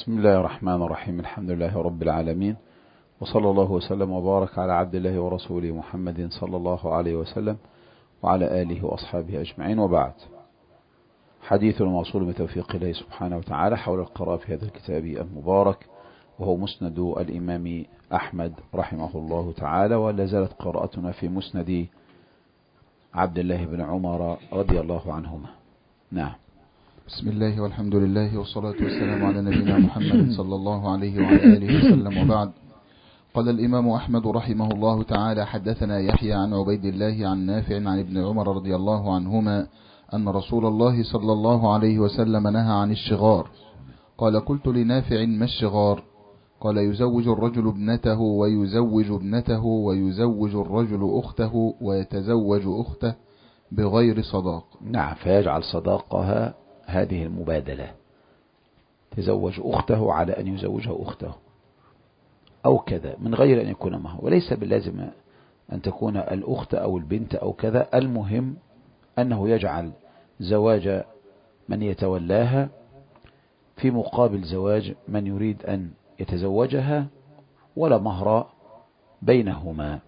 بسم الله الرحمن الرحيم. الحمد لله رب العالمين، وصلى الله وسلم وبارك على عبد الله ورسوله محمد صلى الله عليه وسلم وعلى آله وأصحابه أجمعين، وبعد. حديث الموصول بتوفيق الله سبحانه وتعالى حول القراءة في هذا الكتاب المبارك، وهو مسند الإمام أحمد رحمه الله تعالى، ولا زالت قراءتنا في مسند عبد الله بن عمر رضي الله عنهما. نعم. بسم الله والحمد لله والصلاة والسلام على نبينا محمد صلى الله عليه وعلى آله وسلم، وبعد. قال الإمام أحمد رحمه الله تعالى: حدثنا يحيى عن عبيد الله عن نافع عن ابن عمر رضي الله عنهما أن رسول الله صلى الله عليه وسلم نهى عن الشغار. قال: قلت لنافع: ما الشغار؟ قال: يزوج الرجل ابنته ويزوج ابنته ويزوج الرجل أخته ويتزوج أخته بغير صداق. نعم، فيجعل صداقها هذه المبادلة، تزوج أخته على أن يزوجها أخته أو كذا، من غير أن يكون معه، وليس باللازم أن تكون الأخت أو البنت أو كذا. المهم أنه يجعل زواج من يتولاها في مقابل زواج من يريد أن يتزوجها، ولا مهر بينهما،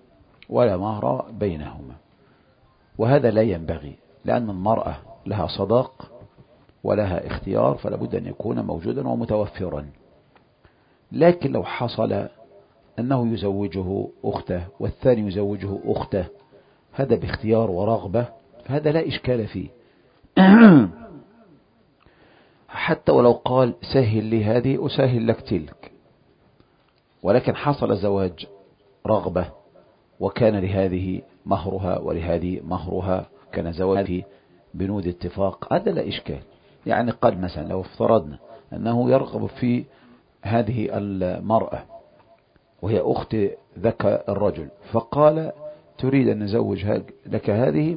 وهذا لا ينبغي، لأن المرأة لها صداق ولها اختيار، فلا بد أن يكون موجودا ومتوفرا. لكن لو حصل أنه يزوجه أخته والثاني يزوجه أخته، هذا باختيار ورغبة، فهذا لا إشكال فيه. حتى ولو قال: سهل لي هذه أسهل لك تلك، ولكن حصل زواج رغبة، وكان لهذه مهرها ولهذه مهرها، كان زواجه بنود اتفاق، هذا لا إشكال. يعني قال مثلا لو افترضنا أنه يرغب في هذه المرأة وهي أخت ذاك الرجل، فقال: تريد أن نزوج لك هذه،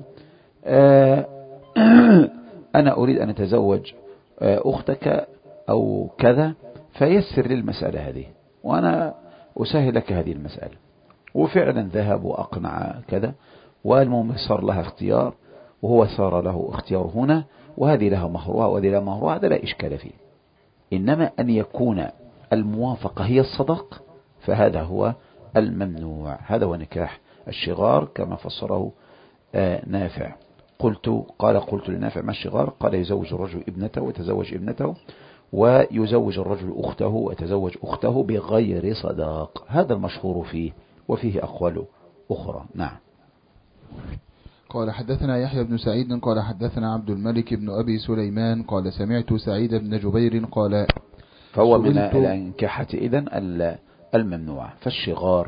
أنا أريد أن أتزوج أختك أو كذا، فيسر لي المسألة هذه وأنا أسهل لك هذه المسألة. وفعلا ذهب وأقنع كذا، والمهم صار لها اختيار، وهو صار له اختيار هنا، وهذه لها مهرها وهذه لها مهرها، هذا لا إشكال فيه. إنما أن يكون الموافقة هي الصداق، فهذا هو الممنوع، هذا هو نكاح الشغار كما فسره نافع. قلت لنافع: ما الشغار؟ قال: يزوج الرجل ابنته ويتزوج ابنته، ويزوج الرجل أخته ويتزوج أخته بغير صداق، هذا المشهور فيه، وفيه أقوال أخرى. نعم. قال: حدثنا يحيى بن سعيد قال: حدثنا عبد الملك بن أبي سليمان قال: سمعت سعيد بن جبير قال: فهو من الانكحة إذن الممنوع، فالشغار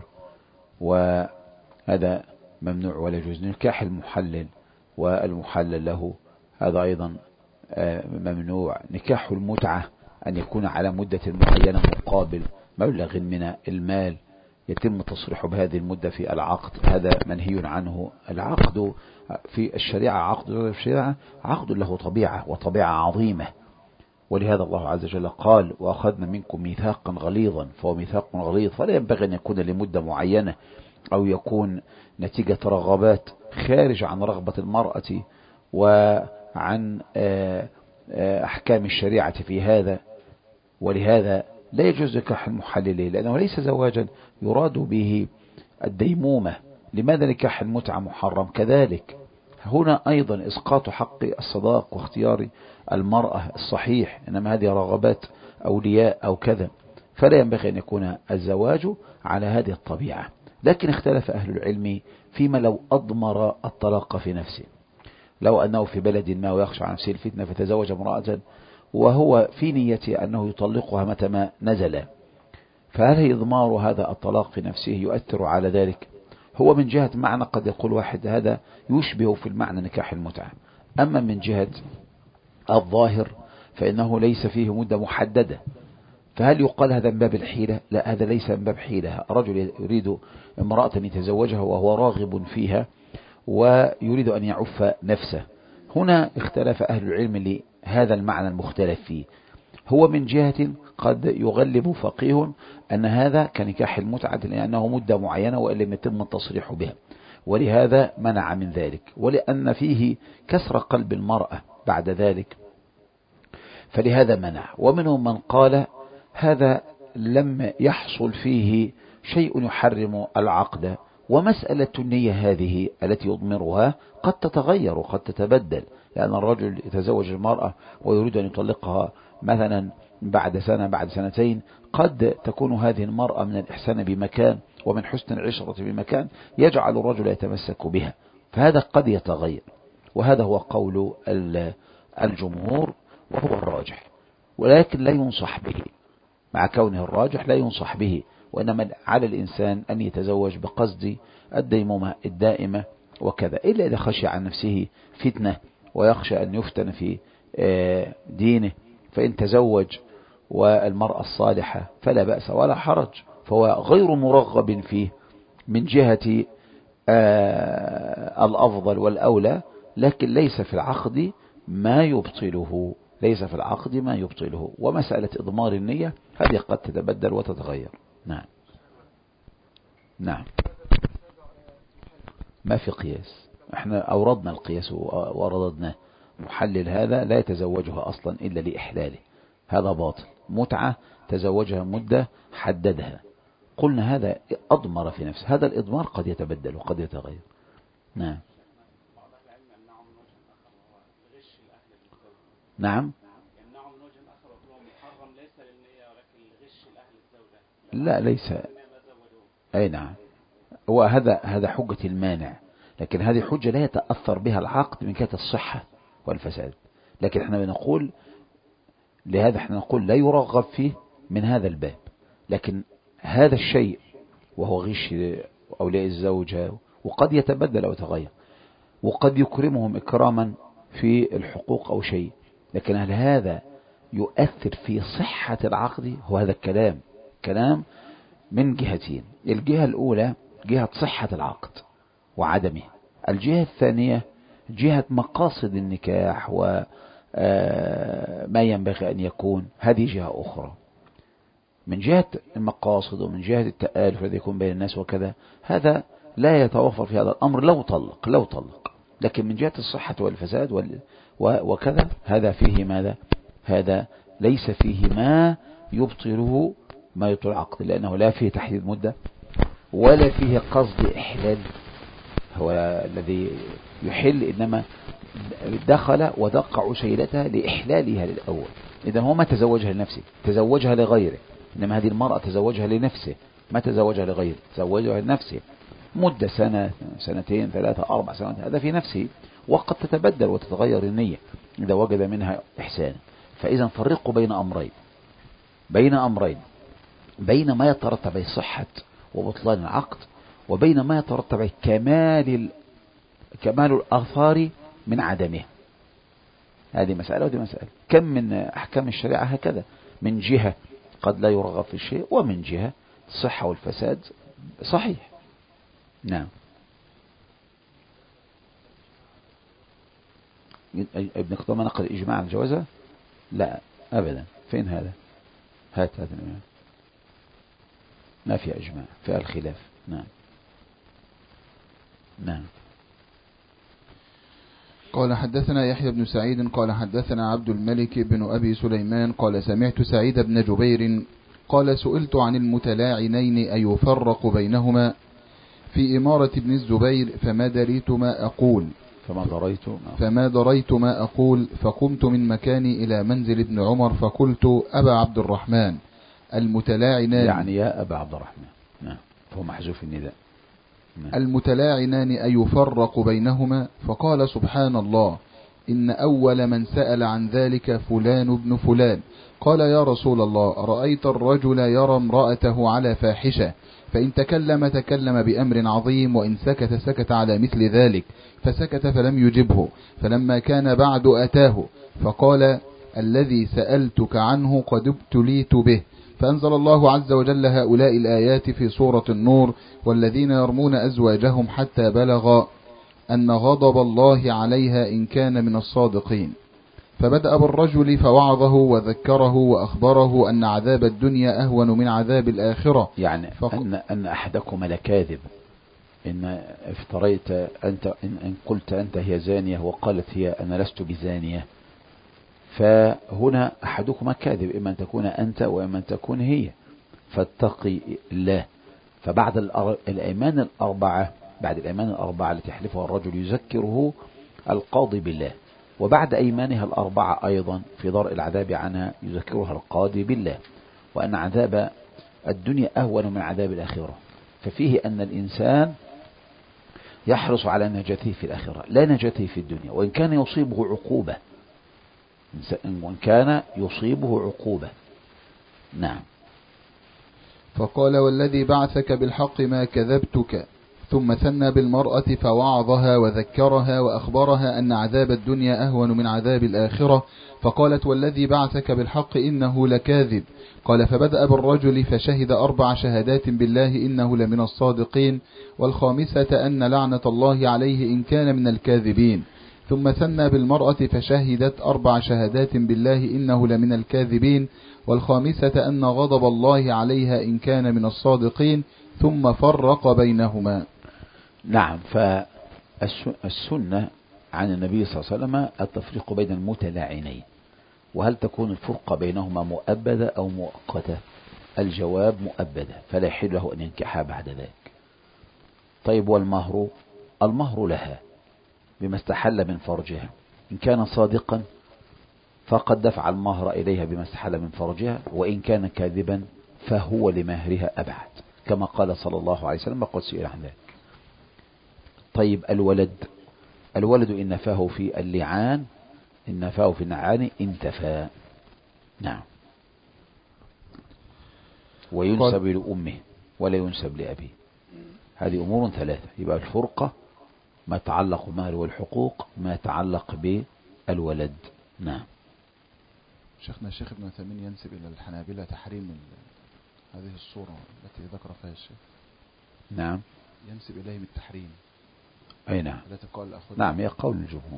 وهذا ممنوع ولا يجوز. نكاح المحلل والمحلل له هذا أيضا ممنوع. نكاح المتعة أن يكون على مدة معينة مقابل مبلغ من المال، يتم تصريحه بهذه المدة في العقد، هذا منهي عنه. العقد في الشريعة عقد له طبيعة، وطبيعة عظيمة، ولهذا الله عز وجل قال: وأخذنا منكم ميثاقا غليظا، فهو ميثاق غليظ، فلا ينبغي أن يكون لمدة معينة، أو يكون نتيجة رغبات خارج عن رغبة المرأة وعن أحكام الشريعة في هذا. ولهذا لا يجوز نكاح المحللين، لأنه ليس زواجا يراد به الديمومة. لماذا نكاح المتعة محرم؟ كذلك هنا أيضا إسقاط حق الصداق واختيار المرأة الصحيح، إنما هذه رغبات أولياء أو كذا، فلا ينبغي أن يكون الزواج على هذه الطبيعة. لكن اختلف أهل العلم فيما لو أضمر الطلاق في نفسه، لو أنه في بلد ما ويخشى عن نفسه الفتنة فتزوج امرأة وهو في نيته أنه يطلقها متى ما نزل، فهل إضمار هذا الطلاق في نفسه يؤثر على ذلك؟ هو من جهة معنى قد يقول واحد هذا يشبه في المعنى نكاح المتعة، أما من جهة الظاهر فإنه ليس فيه مدة محددة، فهل يقال هذا من باب الحيلة؟ لا، هذا ليس من باب حيلة. رجل يريد امرأة يتزوجها وهو راغب فيها ويريد أن يعف نفسه، هنا اختلف أهل العلم لهذا المعنى المختلف فيه. هو من جهة قد يغلب فقيه أن هذا كنكاح المتعة، لأنه مدة معينة وإن لم يتم التصريح بها، ولهذا منع من ذلك، ولأن فيه كسر قلب المرأة بعد ذلك، فلهذا منع. ومنهم من قال هذا لم يحصل فيه شيء يحرم العقد. ومسألة النية هذه التي يضمرها قد تتغير وقد تتبدل، لأن الرجل يتزوج المرأة ويريد أن يطلقها مثلا بعد سنة بعد سنتين، قد تكون هذه المرأة من الإحسان بمكان ومن حسن العشرة بمكان يجعل الرجل يتمسك بها، فهذا قد يتغير. وهذا هو قول الجمهور وهو الراجح، ولكن لا ينصح به. مع كونه الراجح لا ينصح به، وإنما على الإنسان أن يتزوج بقصد الديمومة الدائمة وكذا، إلا إذا خشي عن نفسه فتنة ويخشى أن يفتن في دينه، فإن تزوج والمرأة الصالحة فلا بأس ولا حرج، فهو غير مرغب فيه من جهة الأفضل والأولى، لكن ليس في العقد ما يبطله، ليس في العقد ما يبطله. ومسألة إضمار النية هذه قد تتبدل وتتغير. نعم نعم، ما في قياس، احنا أوردنا القياس ورددناه. محلل هذا لا يتزوجها أصلا إلا لإحلاله، هذا باطل. متعة تزوجها مدة حددها، قلنا هذا أضمر في نفسه، هذا الإضمار قد يتبدل وقد يتغير. نعم نعم، لا ليس، أي نعم، هذا حجة المانع، لكن هذه حجة لا يتأثر بها العقد من كية الصحة والفساد. لكن احنا بنقول لهذا، احنا نقول لا يرغب فيه من هذا الباب، لكن هذا الشيء وهو غش أولياء الزوجة وقد يتبدل أو يتغير، وقد يكرمهم إكراما في الحقوق أو شيء، لكن هل هذا يؤثر في صحة العقد؟ هو هذا كلام من جهتين. الجهة الأولى جهة صحة العقد وعدمه، الجهة الثانية جهة مقاصد النكاح وما ينبغي أن يكون، هذه جهة أخرى. من جهة المقاصد ومن جهة التآلف الذي يكون بين الناس وكذا، هذا لا يتوفر في هذا الأمر لو طلق. لكن من جهة الصحة والفساد وكذا، هذا فيه ماذا؟ هذا ليس فيه ما يبطل العقد، لأنه لا فيه تحديد مدة ولا فيه قصد إحلال، هو الذي يحل إنما دخل ودق عشيلتها لإحلالها للأول. إذا هو ما تزوجها لنفسه، تزوجها لغيره، إنما هذه المرأة تزوجها لنفسه، ما تزوجها لغيره، تزوجها لنفسه مدة سنة سنتين 3 4 سنوات، هذا في نفسه، وقد تتبدل وتتغير النية إذا وجد منها إحسانا. فإذا فرقوا بين أمرين، بين ما يترتب على صحة وبطلان العقد، وبين ما يترتب على كمال الآثار من عدمه. هذه مسألة ودي مسألة. كم من أحكام الشريعة هكذا، من جهة قد لا يرغب في الشيء، ومن جهة الصحة والفساد صحيح. نعم. ابن قدامة نقل إجماع الجوازة؟ لا أبدا. فين هذا؟ هذا ما في إجماع، في الخلاف. نعم نعم. قال حدثنا يحيى بن سعيد قال حدثنا عبد الملك بن أبي سليمان قال سمعت سعيد بن جبير قال سئلت عن المتلاعنين أيفرق بينهما في إمارة ابن الزبير فما دريت ما أقول فقمت من مكاني إلى منزل ابن عمر فقلت أبا عبد الرحمن المتلاعنان، يعني يا أبا عبد الرحمن. نعم، فهو محذوف النداء. المتلاعنان أيفرق بينهما؟ فقال سبحان الله إن أول من سأل عن ذلك فلان ابن فلان. قال يا رسول الله رأيت الرجل يرى امرأته على فاحشة، فإن تكلم بأمر عظيم، وإن سكت على مثل ذلك، فسكت فلم يجبه، فلما كان بعد أتاه فقال الذي سألتك عنه قد ابتليت به، فأنزل الله عز وجل هؤلاء الآيات في سورة النور والذين يرمون أزواجهم حتى بلغ أن غضب الله عليها إن كان من الصادقين. فبدأ بالرجل فوعظه وذكره وأخبره أن عذاب الدنيا أهون من عذاب الآخرة، يعني أن أحدكم لكاذب إن افتريت أنت، إن قلت أنت هي زانية وقالت هي أنا لست بزانية، فهنا أحدكما كاذب، إما أن تكون أنت وإما أن تكون هي، فاتقي الله. فبعد الأيمان الأربعة، بعد الأيمان الأربعة التي يحلفها الرجل يذكره القاضي بالله، وبعد أيمانها الأربعة أيضا في درء العذاب عنها يذكرها القاضي بالله، وأن عذاب الدنيا أهون من عذاب الآخرة. ففيه أن الإنسان يحرص على نجاته في الآخرة لا نجاته في الدنيا، وإن كان يصيبه عقوبة، وإن كان يصيبه عقوبة. نعم. فقال: والذي بعثك بالحق ما كذبتك. ثم ثنى بالمرأة فوعظها وذكرها وأخبرها أن عذاب الدنيا أهون من عذاب الآخرة، فقالت: والذي بعثك بالحق إنه لكاذب. قال: فبدأ بالرجل فشهد 4 شهادات بالله إنه لمن الصادقين، والخامسة أن لعنة الله عليه إن كان من الكاذبين. ثم ثنى بالمرأة فشهدت 4 شهادات بالله إنه لمن الكاذبين، والخامسة أن غضب الله عليها إن كان من الصادقين، ثم فرق بينهما. نعم. فالسنة عن النبي صلى الله عليه وسلم التفريق بين المتلاعنين. وهل تكون الفرقة بينهما مؤبدة أو مؤقتة؟ الجواب مؤبدة، فلا يحل له أن ينكحها بعد ذلك. طيب، والمهر؟ المهر لها بما استحل من فرجها، إن كان صادقا فقد دفع المهر إليها بما استحل من فرجها، وإن كان كاذبا فهو لمهرها أبعد، كما قال صلى الله عليه وسلم وقد سئل عن ذلك. طيب، الولد إن نفاه في اللعان، إن نفاه في النعان انتفى. نعم. وينسب لأمه ولا ينسب لأبيه. هذه أمور 3. يبقى الفرقة ما يتعلق بالمهر والحقوق، ما يتعلق بالولد. نعم. شيخنا الشيخ ابن عثيمين ينسب إلى الحنابلة تحريم هذه الصورة التي ذكر فيها الشيخ. نعم. ينسب إليهم التحريم. أي نعم. نعم، هي قول الجمهور.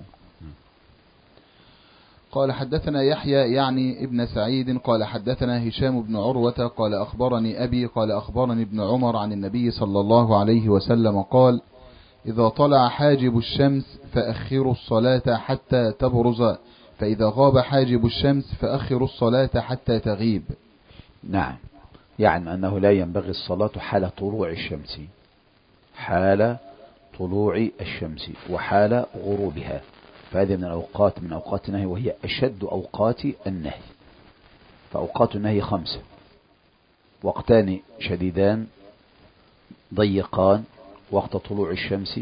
قال: حدثنا يحيى يعني ابن سعيد قال حدثنا هشام بن عروة قال أخبرني أبي قال أخبرني ابن عمر عن النبي صلى الله عليه وسلم قال: إذا طلع حاجب الشمس فأخروا الصلاة حتى تبرز، فإذا غاب حاجب الشمس فأخروا الصلاة حتى تغيب. نعم، يعني أنه لا ينبغي الصلاة حال طلوع الشمس، حال طلوع الشمس وحال غروبها، فهذه من الأوقات، من أوقات النهي، وهي أشد أوقات النهي. فأوقات النهي 5: وقتان شديدان ضيقان، وقت طلوع الشمس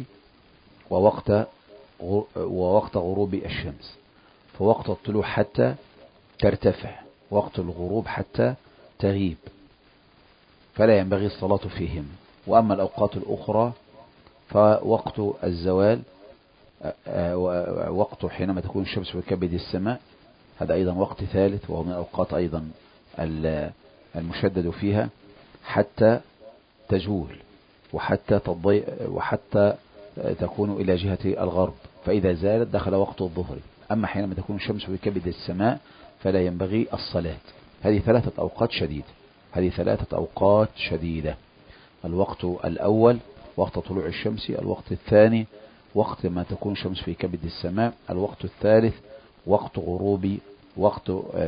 ووقت غروب الشمس. فوقت الطلوع حتى ترتفع، وقت الغروب حتى تغيب، فلا ينبغي الصلاة فيهم. وأما الأوقات الأخرى فوقت الزوال، وقت حينما تكون الشمس في كبد السماء، هذا أيضا وقت ثالث، وهو من الأوقات أيضا المشدد فيها، حتى تزول وحتى تكون إلى جهة الغرب، فإذا زالت دخل وقت الظهر. أما حينما تكون الشمس في كبد السماء فلا ينبغي الصلاة. هذه 3 أوقات شديدة، هذه 3 أوقات شديدة: الوقت الأول وقت طلوع الشمس، الوقت الثاني وقت ما تكون الشمس في كبد السماء، الوقت الثالث وقت غروب، وقت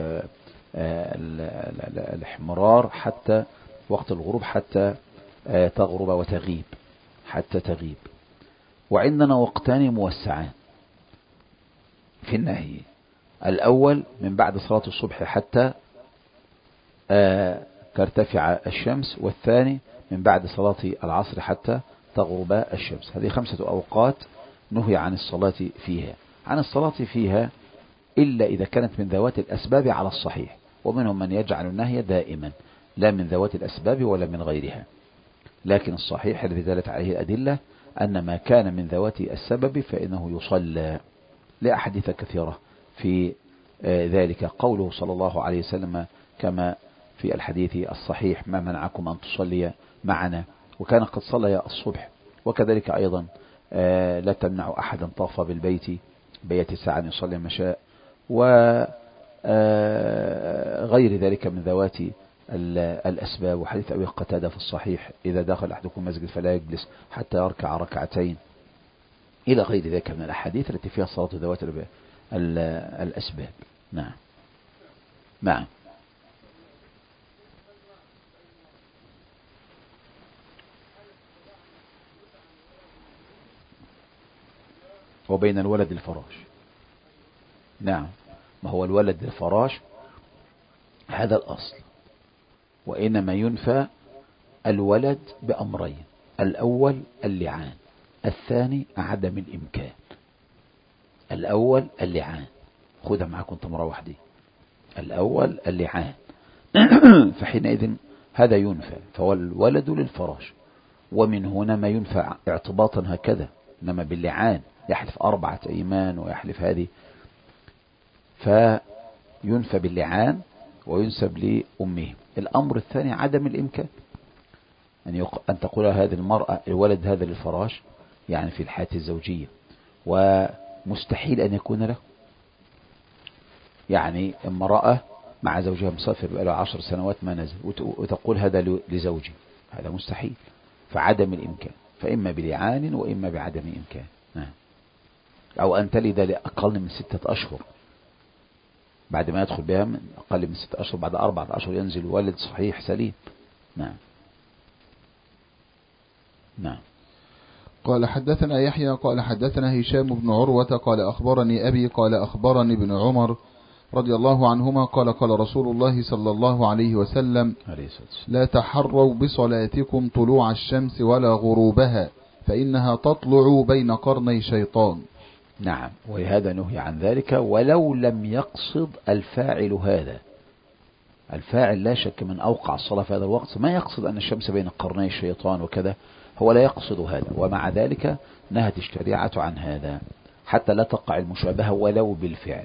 الاحمرار، حتى وقت الغروب حتى تغرب وتغيب، حتى تغيب. وعندنا وقتان موسعان في النهي: الأول من بعد صلاة الصبح حتى ترتفع الشمس، والثاني من بعد صلاة العصر حتى تغرب الشمس. هذه 5 أوقات نهي عن الصلاة فيها، إلا إذا كانت من ذوات الأسباب على الصحيح، ومنهم من يجعل النهي دائما لا من ذوات الأسباب ولا من غيرها، لكن الصحيح الذي دلت عليه الأدلة أن ما كان من ذوات السبب فإنه يصلى، لأحاديث كثيرة في ذلك. قوله صلى الله عليه وسلم كما في الحديث الصحيح: ما منعكم أن تصلي معنا، وكان قد صلى الصبح. وكذلك أيضا لا تمنع أحدا طاف بالبيت بيت ساعة يصلي ما شاء، وغير ذلك من ذوات الأسباب. وحديث أبي قتادة في الصحيح: إذا دخل أحدكم المسجد فلا يجلس حتى يركع ركعتين، إلى غير ذلك من الأحاديث التي فيها صلاة ذوات الأسباب. نعم. نعم. وبين الولد الفراش. نعم. ما هو الولد الفراش هذا الأصل، وإنما ينفى الولد بأمرين: الأول اللعان، الثاني عدم الإمكان. الأول اللعان، خذها معكم انت مروح دي. الأول اللعان فحينئذ هذا ينفى، فهو الولد للفراش. ومن هنا ما ينفى اعتباطا هكذا، إنما باللعان يحلف 4 أيمان ويحلف هذه، فينفى باللعان وينسب لأمه. الأمر الثاني عدم الإمكان، أن تقول هذه المرأة الولد هذا للفراش، يعني في الحياة الزوجية، ومستحيل أن يكون له. يعني امرأة مع زوجها مسافر بقاله 10 سنوات ما نزل، وتقول هذا لزوجي، هذا مستحيل. فعدم الإمكان، فإما بلعان وإما بعدم إمكان. أو أن تلد لأقل من 6 أشهر، بعد ما يدخل بها من أقل من 6 أشهر، بعد 4 أشهر ينزل ولد صحيح سليم. نعم. نعم. قال حدثنا يحيى قال حدثنا هشام بن عروة قال أخبرني أبي قال أخبرني ابن عمر رضي الله عنهما قال قال رسول الله صلى الله عليه وسلم: لا تحروا بصلاتكم طلوع الشمس ولا غروبها، فإنها تطلع بين قرني شيطان. نعم. ولهذا نهي عن ذلك ولو لم يقصد الفاعل هذا. الفاعل لا شك من أوقع الصلاة في هذا الوقت ما يقصد أن الشمس بين قرني الشيطان وكذا، هو لا يقصد هذا، ومع ذلك نهت الشريعة عن هذا حتى لا تقع المشابهة ولو بالفعل.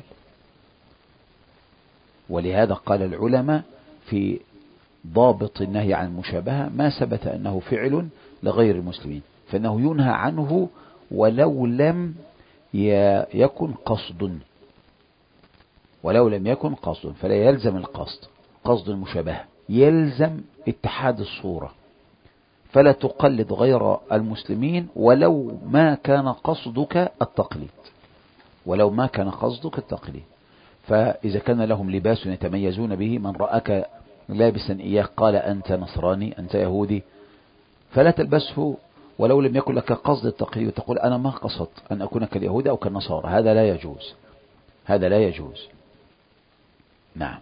ولهذا قال العلماء في ضابط النهي عن المشابهة: ما ثبت أنه فعل لغير المسلمين فإنه ينهى عنه ولو لم يكن قصد. ولو لم يكن قصد، فلا يلزم القصد، قصد المشابهة يلزم اتحاد الصورة، فلا تقلد غير المسلمين ولو ما كان قصدك التقليد. ولو ما كان قصدك التقليد. فإذا كان لهم لباس يتميزون به، من رأك لابسا إياه قال أنت نصراني، أنت يهودي، فلا تلبسه ولو لم يكن لك قصد التقليد، وتقول أنا ما قصدت أن أكون كاليهود أو كالنصارى. هذا لا يجوز، هذا لا يجوز. نعم.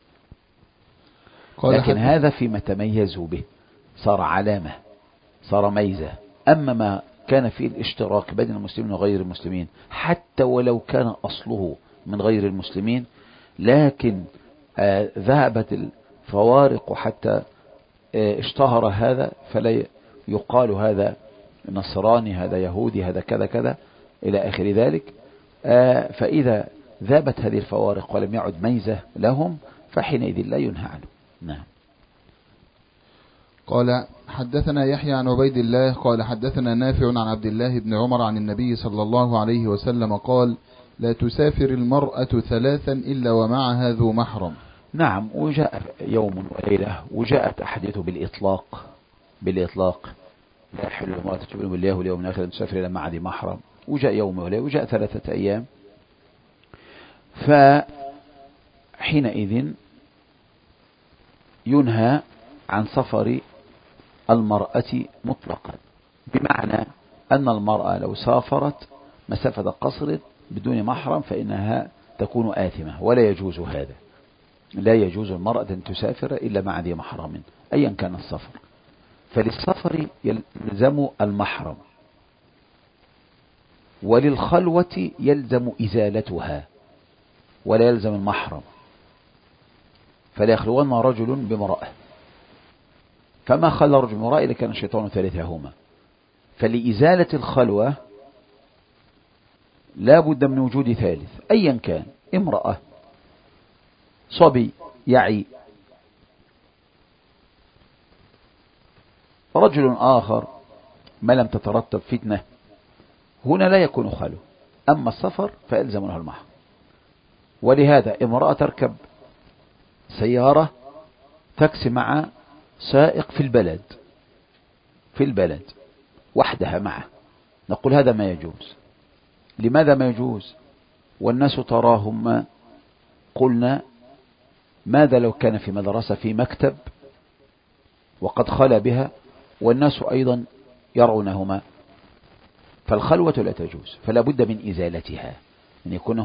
لكن هذا فيما تميزوا به صار علامة، صار ميزة. أما ما كان فيه الاشتراك بين المسلمين وغير المسلمين، حتى ولو كان أصله من غير المسلمين، لكن ذهبت الفوارق حتى اشتهر هذا، فلا يقال هذا نصراني، هذا يهودي، هذا كذا كذا إلى آخر ذلك. فإذا ذابت هذه الفوارق ولم يعد ميزة لهم، فحينئذ لا ينهى عنه. نعم. قال حدثنا يحيى عن عبيد الله قال حدثنا نافع عن عبد الله بن عمر عن النبي صلى الله عليه وسلم قال: لا تسافر المرأة 3 إلا ومعها ذو محرم. نعم. وجاء يوم وليلة، وجاءت أحاديث بالإطلاق لا يحل المرأة تؤمن بالله واليوم الآخر أن تسافر إلا مع ذي محرم، وجاء يوم وليلة، وجاء 3 أيام. فحينئذ ينهى عن سفر المرأة مطلقا، بمعنى أن المرأة لو سافرت مسافة قصر بدون محرم فإنها تكون آثمة، ولا يجوز هذا. لا يجوز المرأة أن تسافر إلا مع ذي محرم أيا كان السفر. فللسفر يلزم المحرم، وللخلوة يلزم إزالتها ولا يلزم المحرم. فلا يخلون رجل بامرأة، فما خلى رجل بامرأة إذا كان الشيطان ثالثهما. فلإزالة الخلوة لا بد من وجود ثالث أيا كان، امرأة، صبي يعي، رجل آخر، ما لم تترتب فتنة، هنا لا يكون خلو. أما السفر فيلزم له المحرم. ولهذا امرأة تركب سيارة تاكسي مع سائق في البلد وحدها معه، نقول هذا ما يجوز. لماذا ما يجوز والناس تراهم قلنا ماذا لو كان في مدرسة في مكتب وقد خلا بها والناس أيضا يرونهما، فالخلوة لا تجوز، فلا بد من إزالتها، أن يكون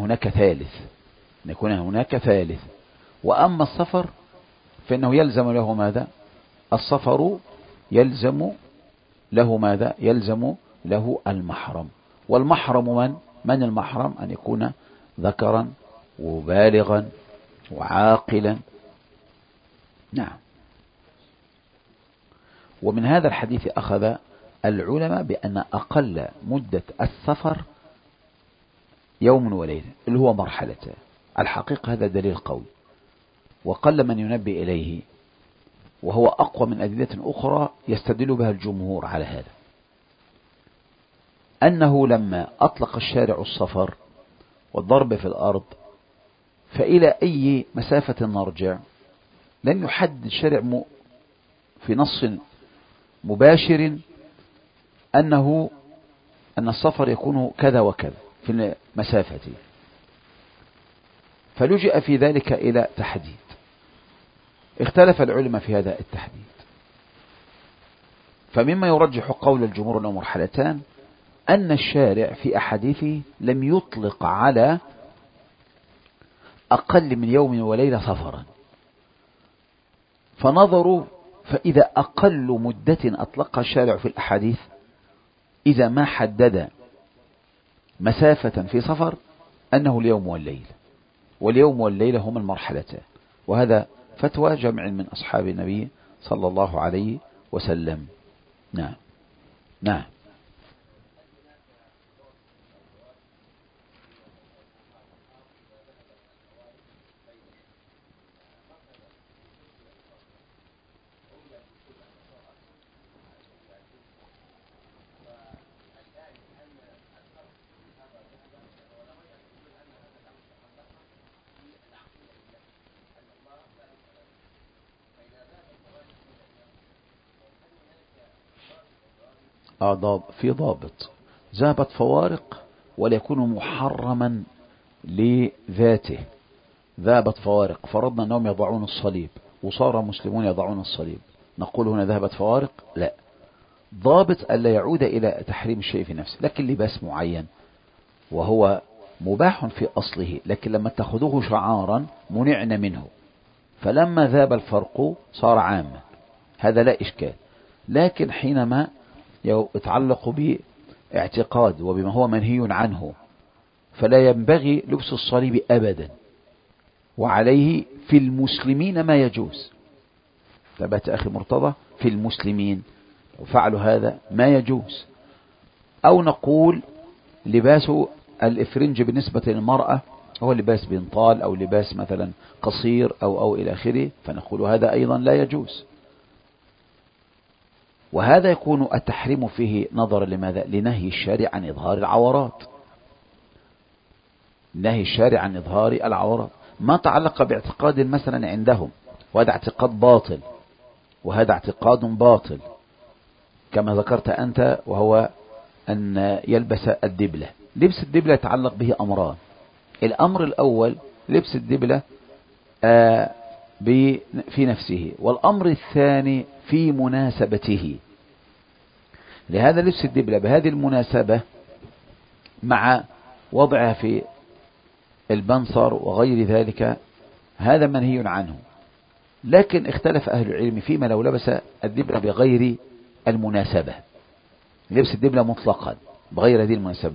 هناك ثالث. وأما السفر فإنه يلزم له ماذا؟ السفر يلزم له ماذا؟ يلزم له المحرم. والمحرم من المحرم؟ أن يكون ذكرا وبالغا وعاقلا. نعم. ومن هذا الحديث أخذ العلماء بأن أقل مدة السفر يوم وليلة اللي هو مرحلتان. الحقيقة هذا دليل قوي، وقل من ينبه إليه، وهو أقوى من أدلة أخرى يستدل بها الجمهور على هذا، أنه لما أطلق الشارع السفر والضرب في الأرض فإلى أي مسافة نرجع؟ لن يحدد الشارع في نص مباشر أن السفر يكون كذا وكذا في المسافة، فلجأ في ذلك إلى تحديد. اختلف العلماء في هذا التحديد، فمما يرجح قول الجمهور أنه مرحلتان أن الشارع في أحاديثه لم يطلق على أقل من يوم وليلة سفرا، فنظروا فإذا أقل مدة أطلقها الشارع في الأحاديث إذا ما حدد مسافة في سفر أنه اليوم والليل، واليوم والليلة هما المرحلتان. وهذا فتوى جمع من أصحاب النبي صلى الله عليه وسلم. نعم. نعم. في ضابط، ذهبت فوارق ولا يكون محرما لذاته. ذهبت فوارق، فرضنا أنهم يضعون الصليب وصار مسلمون يضعون الصليب، نقول هنا ذهبت فوارق؟ لا، ضابط ألا يعود إلى تحريم الشيء في نفسه. لكن لباس معين وهو مباح في أصله، لكن لما اتخذوه شعارا منعنا منه، فلما ذاب الفرق صار عاما، هذا لا إشكال. لكن حينما يتعلق باعتقاد وبما هو منهي عنه فلا ينبغي لبس الصليب أبدا، وعليه في المسلمين ما يجوز. ثبت أخي مرتضى في المسلمين وفعلوا هذا ما يجوز. أو نقول لباس الإفرنج بالنسبة للمرأة هو لباس بنطال أو لباس مثلا قصير أو إلى آخره، فنقول هذا أيضا لا يجوز. وهذا يكون التحريم فيه نظرا لماذا؟ لنهي الشارع عن إظهار العورات، نهي الشارع عن إظهار العورات، ما تعلق باعتقاد مثلا عندهم، وهذا اعتقاد باطل وهذا اعتقاد باطل كما ذكرت أنت، وهو أن يلبس الدبلة. لبس الدبلة يتعلق به أمران: الأمر الأول لبس الدبلة في نفسه، والأمر الثاني في مناسبته. لهذا لبس الدبلة بهذه المناسبة مع وضعها في البنصر وغير ذلك هذا منهي عنه. لكن اختلف أهل العلم فيما لو لبس الدبلة بغير المناسبة، لبس الدبلة مطلقا بغير هذه المناسبة،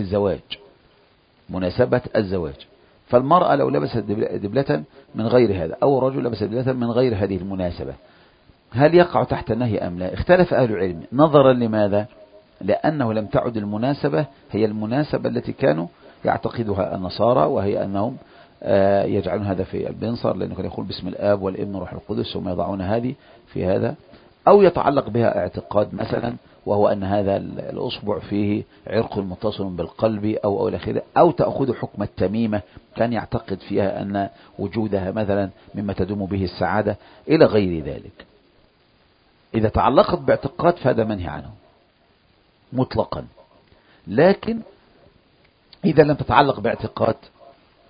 مناسبة الزواج. فالمرأة لو لبست دبلة من غير هذا، أو الرجل لبس دبلة من غير هذه المناسبة، هل يقع تحت النهي أم لا؟ اختلف أهل العلم نظرا لماذا؟ لأنه لم تعد المناسبة هي المناسبة التي كانوا يعتقدها النصارى، وهي أنهم يجعلون هذا في البنصر، لأنه كان يقول باسم الآب والابن والروح القدس، ثم يضعون هذه في هذا. أو يتعلق بها اعتقاد مثلا، وهو أن هذا الأصبع فيه عرق متصل بالقلب أو إلى آخره، أو تأخذ حكم التميمة، كان يعتقد فيها أن وجودها مثلا مما تدوم به السعادة إلى غير ذلك. إذا تعلقت باعتقاد فهذا منهي عنه مطلقا. لكن إذا لم تتعلق باعتقاد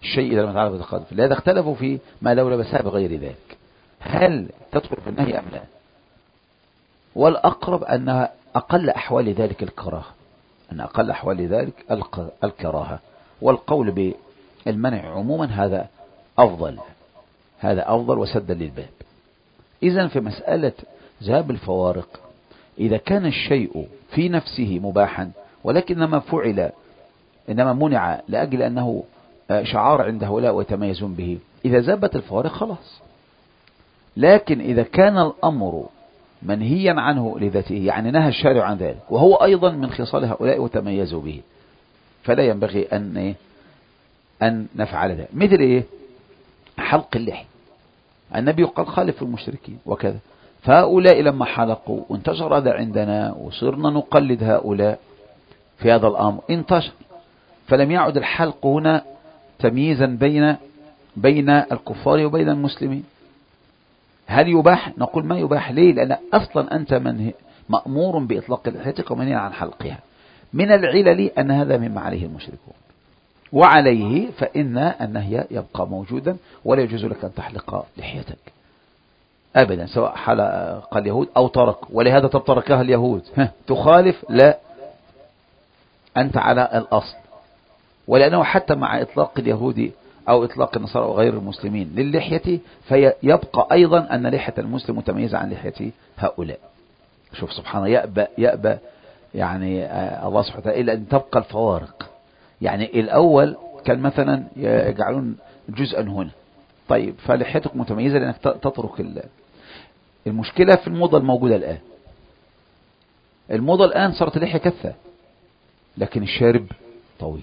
الشيء إذا لم يتعلق بالتقاذف. لهذا اختلفوا في ما لو لبسها بغير ذلك هل تدخل في النهي أم لا. والأقرب أن أقل أحوال ذلك الكراهة، أن أقل أحوال ذلك الكراهة، والقول بالمنع عموما هذا أفضل، هذا أفضل وسدا للباب. إذن في مسألة ذهاب الفوارق إذا كان الشيء في نفسه مباحا ولكنما فعل إنما منع لأجل أنه شعار عند هؤلاء ويتميزون به، إذا ذهبت الفوارق خلاص. لكن إذا كان الأمر منهيا عنه لذاته، يعني نهى الشارع عن ذلك وهو أيضا من خصال هؤلاء وتميزوا به، فلا ينبغي أن نفعل ذلك. مثل إيه؟ حلق اللحية، النبي قال خالف المشركين وكذا، فهؤلاء لما حلقوا وانتشر هذا عندنا وصرنا نقلد هؤلاء في هذا الأمر انتشر، فلم يعد الحلق هنا تمييزا بين الكفار وبين المسلمين. هل يباح؟ نقول ما يباح. ليه؟ لأن أصلا أنت مأمور بإطلاق لحيتك ومنهي عن حلقها. من العلل أن هذا مما عليه المشركون، وعليه فإن النهي يبقى موجودا ولا يجوز لك أن تحلق لحيتك أبدا، سواء حلق اليهود أو ترك. ولهذا تركها اليهود تخالف؟ لا، أنت على الأصل. ولأنه حتى مع إطلاق اليهود أو إطلاق النصارى وغير المسلمين للحية، فيبقى أيضا أن لحية المسلم متميزة عن لحية هؤلاء. شوف سبحان الله، يأبى يعني الله سبحانه وتعالى إلا أن تبقى الفوارق. يعني الأول كان مثلا يجعلون جزءا هنا، طيب فلحيتك متميزة لأنك تترك المشكلة في الموضة الموجودة الآن. الموضة الآن صارت اللحية كثة لكن الشارب طويل.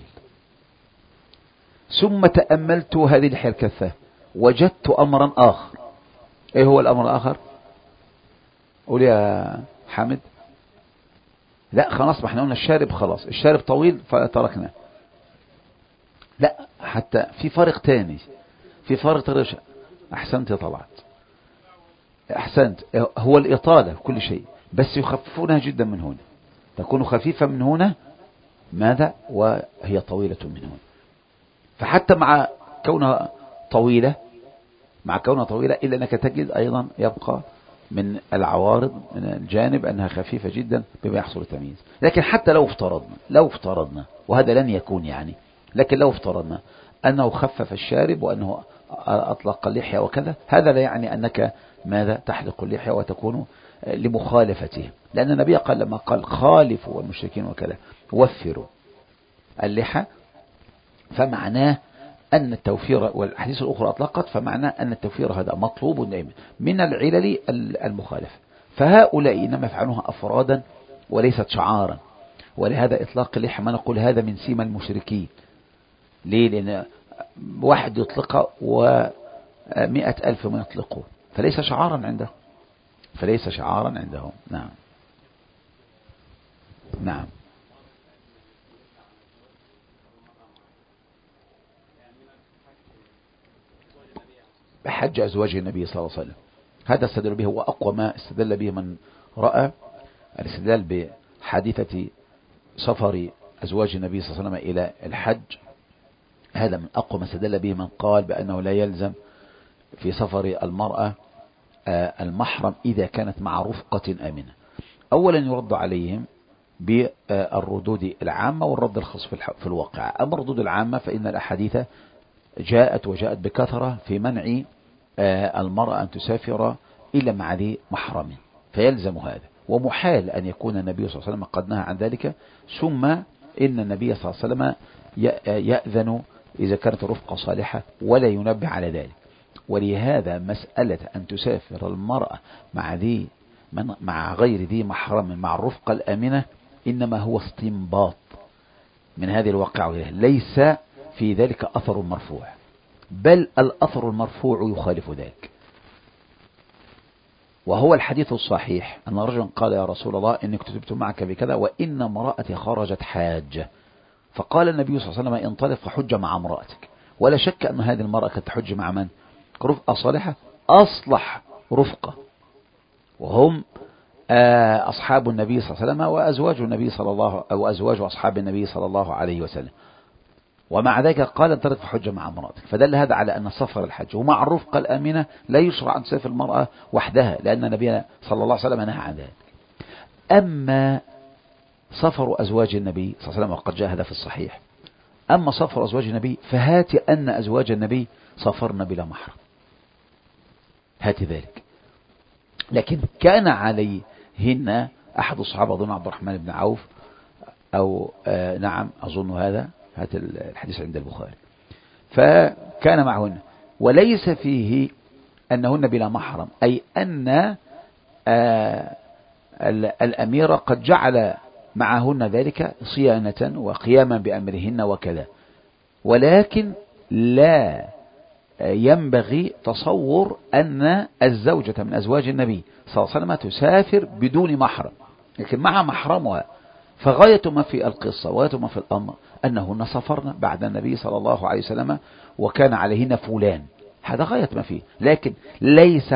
ثم تأملت هذه اللحية الكثة وجدت أمرا آخر. إيه هو الأمر الآخر؟ قول يا حامد. لا خلاص، ما احنا قلنا الشارب خلاص، الشارب طويل فتركنا. لا، حتى في فرق تاني، في فرق رشا. أحسنت يا طلعت، أحسنت. هو الإطالة كل شيء، بس يخففونها جدا من هنا، تكون خفيفة من هنا ماذا وهي طويلة من هنا. فحتى مع كونها طويلة إلا أنك تجد أيضا يبقى من العوارض من الجانب أنها خفيفة جدا بما يحصل التمييز. لكن حتى لو افترضنا وهذا لن يكون يعني، لكن لو افترضنا أنه خفف الشارب وأنه أطلق اللحية وكذا، هذا لا يعني أنك ماذا تحلق اللحية وتكون لمخالفتهم. لأن النبي قال لما قال خالفوا المشركين وكذا وفروا اللحى، فمعناه أن التوفير، والحديث الأخرى أطلقت، فمعناه أن التوفير هذا مطلوب دائما من العلل المخالفة. فهؤلاء إنما يفعلونها أفرادا وليست شعارا، ولهذا إطلاق اللحى ما نقول هذا من سيما المشركين. ليه؟ لأن واحد يطلقها و100,000 من يطلقوه، فليس شعارا عندهم. نعم نعم. بحج أزواج النبي صلى الله عليه وسلم، هذا استدل به، وأقوى ما استدل به من رأى الاستدلال بحادثة سفر أزواج النبي صلى الله عليه وسلم إلى الحج. هذا من أقوى ما استدل به من قال بأنه لا يلزم في سفر المرأة المحرم إذا كانت مع رفقة آمنة. أولا يرد عليهم بالردود العامة والرد الخاص في الواقع. أما الردود العامة فإن الأحاديث جاءت بكثرة في منع المرأة أن تسافر إلا مع ذي محرم، فيلزم هذا، ومحال أن يكون النبي صلى الله عليه وسلم قد نهى عن ذلك. ثم إن النبي صلى الله عليه وسلم يأذن إذا كانت الرفقة صالحة ولا ينبه على ذلك. ولهذا مسألة أن تسافر المرأة مع غير ذي محرم مع الرفقة الآمنة إنما هو استنباط من هذه الواقعة، ليس في ذلك أثر مرفوع، بل الأثر المرفوع يخالف ذلك. وهو الحديث الصحيح أن رجلا قال يا رسول الله إني كتبت معك بكذا وإن امرأتي خرجت حاجة، فقال النبي صلى الله عليه وسلم انطلق فحج مع امرأتك. ولا شك أن هذه المرأة كانت تحج مع من؟ رفقة صالحة، أصلح رفقة، وهم أصحاب النبي صلى الله عليه وسلم وأزواج النبي صلى الله أو أزواج أصحاب النبي صلى الله عليه وسلم. ومع ذلك قال انطلق فحج مع امرأتك، فدل هذا على أن سفر الحج ومع الرفقة الآمنة لا يشرع أن تسافر المرأة وحدها، لأن نبينا صلى الله عليه وسلم نهى عن ذلك. أما سفر أزواج النبي صلى الله عليه وسلم وقد جاء هذا في الصحيح، أما سفر أزواج النبي فهات أن أزواج النبي سافرن بلا محرم، هات ذلك. لكن كان عليهن أحد الصحابة أظن عبد الرحمن بن عوف أو نعم أظن هذا الحديث عند البخاري، فكان معهن وليس فيه أنهن بلا محرم، أي أن الأمير قد جعل معهن ذلك صيانة وقياما بأمرهن وكذا، ولكن لا ينبغي تصور أن الزوجة من أزواج النبي صلى الله عليه وسلم تسافر بدون محرم، لكن مع محرمها. فغاية ما في القصة وغاية ما في الأمر أنهن سافرن بعد النبي صلى الله عليه وسلم وكان عليهن فلان، هذا غاية ما فيه، لكن ليس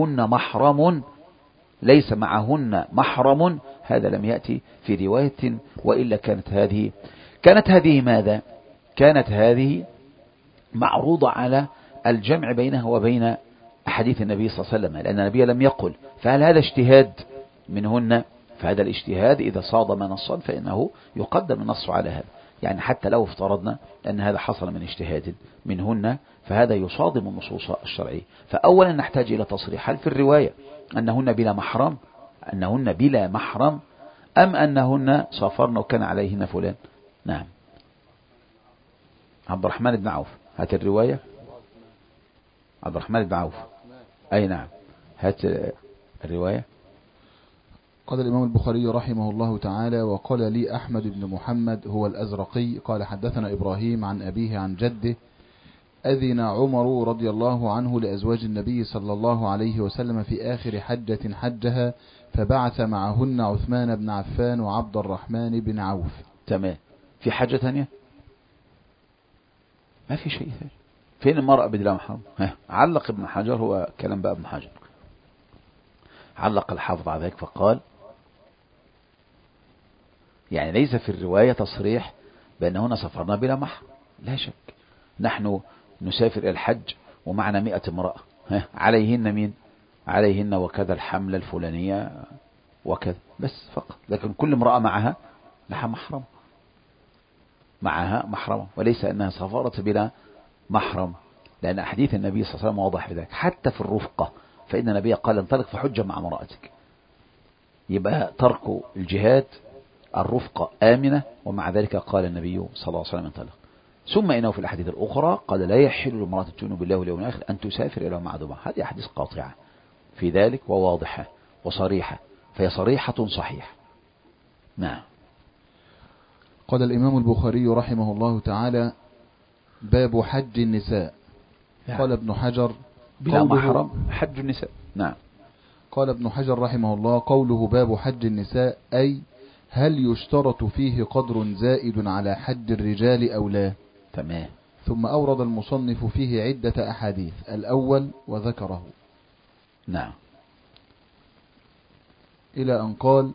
معهن محرم، هذا لم يأتي في رواية. وإلا كانت هذه ماذا؟ كانت هذه معروضة على الجمع بينها وبين أحاديث النبي صلى الله عليه وسلم، لأن النبي لم يقل. فهل هذا اجتهاد منهن؟ فهذا الاجتهاد إذا صادم نصا فإنه يقدم النص على هذا، يعني حتى لو افترضنا أن هذا حصل من اجتهاد منهن فهذا يصادم النصوص الشرعية. فأولا نحتاج إلى تصريح، هل في الرواية أنهن بلا محرم أم أنهن سافرن وكان عليهن فلان؟ نعم عبد الرحمن بن عوف، هات الرواية. عبد الرحمن بن عوف، أي نعم، هات الرواية. قال الإمام البخاري رحمه الله تعالى: وقال لي أحمد بن محمد هو الأزرقي قال حدثنا إبراهيم عن أبيه عن جده: أذن عمر رضي الله عنه لأزواج النبي صلى الله عليه وسلم في آخر حجة حجها، فبعث معهن عثمان بن عفان وعبد الرحمن بن عوف. تمام. في حاجة ثانية؟ ما في شيء ثاني. فين المرأة بلا محرم؟ علق ابن حجر، هو كلام بقى ابن حجر، علق الحافظ على ذلك فقال يعني ليس في الرواية تصريح بأنهن سافرنا بلا محرم، لا شك. نحن نسافر إلى الحج ومعنا 100 امرأة، عليهن مين؟ عليهن وكذا الحملة الفلانية وكذا بس فقط، لكن كل امرأة معها محرم، وليس أنها سافرت بلا محرم، لأن أحاديث النبي صلى الله عليه وسلم واضح في ذلك. حتى في الرفقة فإن النبي قال انطلق فحج مع امرأتك، يبقى ترك الجهاد الرفقة آمنة، ومع ذلك قال النبي صلى الله عليه وسلم انطلق. ثم إنه في الأحاديث الأخرى قال لا يحل لامرأة تؤمن بالله واليوم الآخر أن تسافر إلى معدومة. هذه أحاديث قاطعة في ذلك وواضحة وصريحة، فهي صريحة صحيحة. نعم. قال الإمام البخاري رحمه الله تعالى: باب حج النساء. قال ابن حجر: بلا محرم حج النساء. نعم. قال ابن حجر رحمه الله: قوله باب حج النساء أي هل يشترط فيه قدر زائد على حج الرجال أو لا؟ تمام. ثم أورد المصنف فيه عدة أحاديث، الأول وذكره. نعم. إلى أن قال: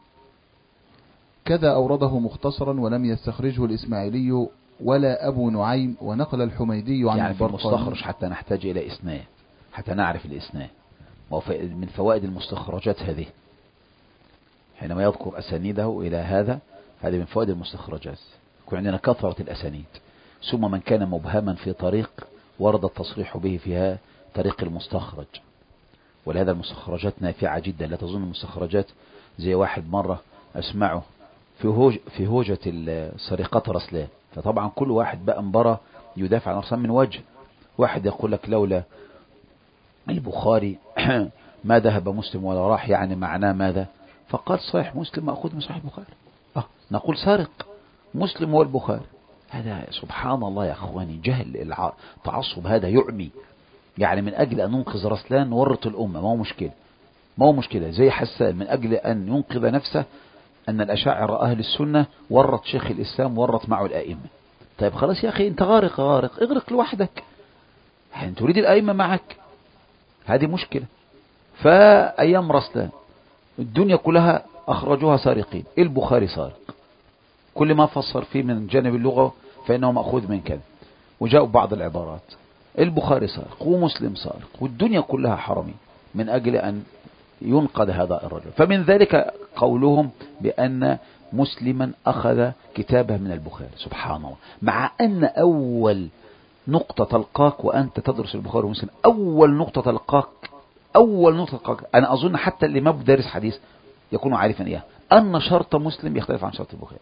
كذا أورده مختصرا ولم يستخرجه الإسماعيلي ولا أبو نعيم، ونقل الحميدي عن يعني البرقاني. المستخرج حتى نحتاج إلى إسناد، حتى نعرف الإسناد، ومن فوائد المستخرجات هذه حينما يذكر أسانيده إلى هذا، هذه من فوائد المستخرجات، يكون عندنا كثرة الأسانيد. ثم من كان مبهما في طريق ورد التصريح به فيها طريق المستخرج، ولهذا المستخرجات نافعة جدا. لا تظن المستخرجات زي واحد مرة أسمعه في هوجة سرقات رسلان، فطبعا كل واحد بقى مبارا يدافع عن رسلان من وجه. واحد يقول لك لولا البخاري ما ذهب مسلم ولا راح، يعني معناه ماذا؟ فقال صحيح مسلم مأخوذ من صحيح البخاري، نقول سارق مسلم هو البخاري. هذا سبحان الله يا أخواني، جهل التعصب هذا يعمي. يعني من أجل أن ننقذ رسلان ورط الأمة، ما هو مشكلة زي حسان من أجل أن ينقذ نفسه أن الأشاعرة أهل السنة ورط شيخ الإسلام ورط معه الأئمة. طيب خلاص يا أخي أنت اغرق لوحدك، يعني تريد الأئمة معك، هذه مشكلة. فأيام رسلان الدنيا كلها أخرجوها سارقين، البخاري سارق، كل ما فسر فيه من جانب اللغة فإنه مأخوذ من كذا. وجاءوا بعض العبارات: البخاري سارق ومسلم سارق والدنيا كلها حرمي، من أجل أن ينقذ هذا الرجل. فمن ذلك قولهم بأن مسلما أخذ كتابه من البخاري. سبحان الله، مع أن أول نقطة تلقاك وأنت تدرس البخاري ومسلم، أول نقطة تلقاك أنا أظن حتى اللي ما بدرس حديث يكون عارفا إياه، أن شرط مسلم يختلف عن شرط البخاري.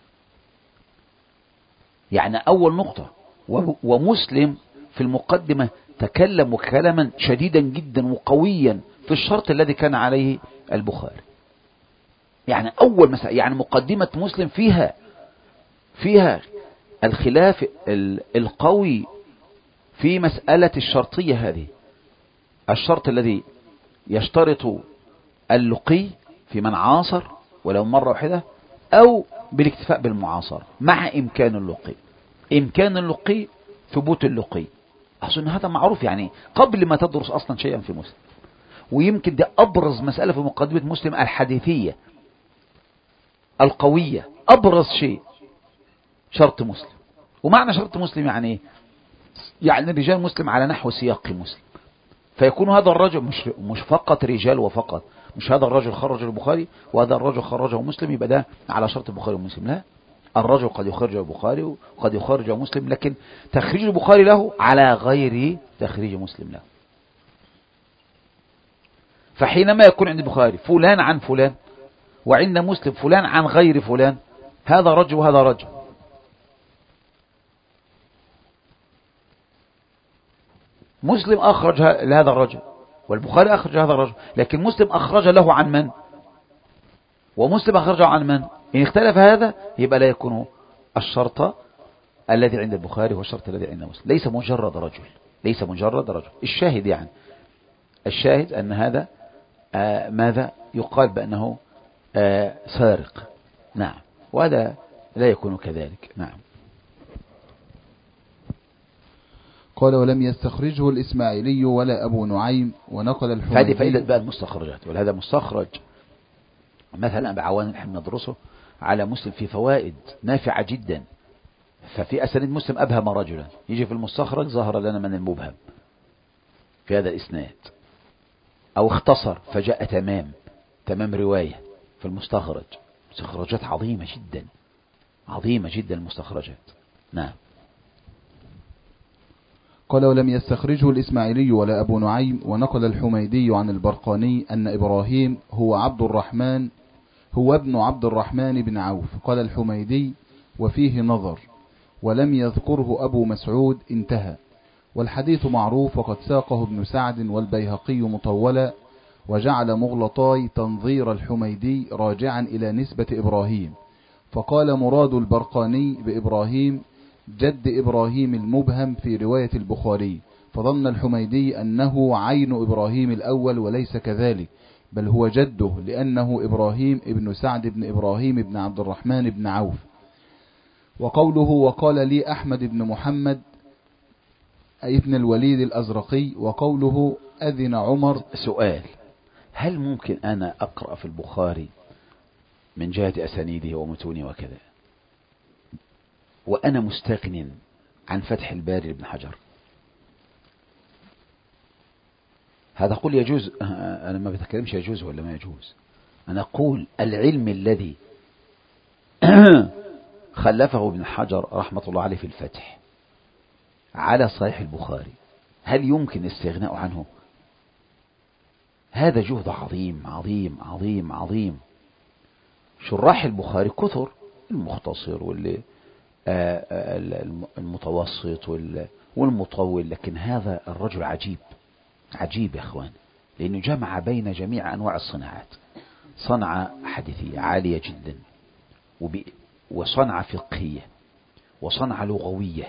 يعني أول نقطة. ومسلم في المقدمة تكلم كلاما شديدا جدا وقويا في الشرط الذي كان عليه البخاري. يعني أول مسألة، يعني مقدمة مسلم فيها الخلاف القوي في مسألة الشرطية هذه. الشرط الذي يشترط اللقي في من عاصر ولو مرة واحدة، أو بالاكتفاء بالمعاصرة مع إمكان اللقي ثبوت اللقي. أظن هذا معروف يعني قبل ما تدرس أصلا شيئا في مسلم. ويمكن دي أبرز مسألة في مقدمة مسلم، الحديثية القوية، أبرز شيء شرط مسلم. ومعنى شرط مسلم يعني إيه؟ يعني رجال مسلم على نحو سياق مسلم، فيكون هذا الرجل مش فقط رجال وفقط، مش هذا الرجل خرج البخاري وهذا الرجل خرجه مسلم يبقى ده على شرط البخاري ومسلم. لا، الرجل قد يخرج البخاري وقد يخرج مسلم، لكن تخريج البخاري له على غير تخريج مسلم له. فحينما يكون عند البخاري فلان عن فلان، وعند مسلم فلان عن غير فلان، هذا رجل وهذا رجل. مسلم أخرج لهذا الرجل والبخاري أخرج هذا الرجل، لكن مسلم أخرج له عن من ومسلم أخرجه عن من؟ إن اختلف هذا يبقى لا يكون الشرط الذي عند البخاري هو الشرط الذي عند مسلم. ليس مجرد رجل. الشاهد أن هذا ماذا يقال بأنه سارق. نعم، وهذا لا يكون كذلك. نعم. قال: ولم يستخرجه الإسماعيلي ولا أبو نعيم، ونقل الحميدي. هذه فائدة بقى المستخرجات، وهذا مستخرج مثلا بعوان نحن ندرسه على مسلم في فوائد نافعة جدا. ففي أسانيد مسلم أبهم رجلا، يجي في المستخرج ظهر لنا من المبهم في هذا الإسناد، أو اختصر فجاء تمام رواية في المستخرج. مستخرجات عظيمة جدا المستخرجات. نعم. قال: ولم يستخرجه الإسماعيلي ولا أبو نعيم، ونقل الحميدي عن البرقاني أن إبراهيم هو ابن عبد الرحمن بن عوف. قال الحميدي: وفيه نظر، ولم يذكره أبو مسعود. انتهى. والحديث معروف، وقد ساقه ابن سعد والبيهقي مطولا، وجعل مغلطاي تنظير الحميدي راجعا إلى نسبة إبراهيم، فقال مراد البرقاني بإبراهيم جد إبراهيم المبهم في رواية البخاري، فظن الحميدي أنه عين إبراهيم الأول، وليس كذلك، بل هو جده، لأنه إبراهيم ابن سعد بن إبراهيم بن عبد الرحمن بن عوف. وقوله: وقال لي أحمد بن محمد أي ابن الوليد الأزرقي. وقوله: أذن عمر. سؤال: هل ممكن أنا أقرأ في البخاري من جهة أسانيده ومتونه وكذا وأنا مستغن عن فتح الباري لابن حجر؟ هذا قول يجوز. أنا ما بتكلمش يجوز ولا ما يجوز، أنا أقول العلم الذي خلفه ابن حجر رحمة الله عليه في الفتح على صحيح البخاري، هل يمكن الاستغناء عنه؟ هذا جهد عظيم عظيم عظيم عظيم. شراح البخاري كثر، المختصر المتوسط والمطول، لكن هذا الرجل عجيب يا اخوان، لأنه جمع بين جميع أنواع الصناعات، صنعة حديثية عالية جدا، وصنعة فقهية، وصنعة لغوية.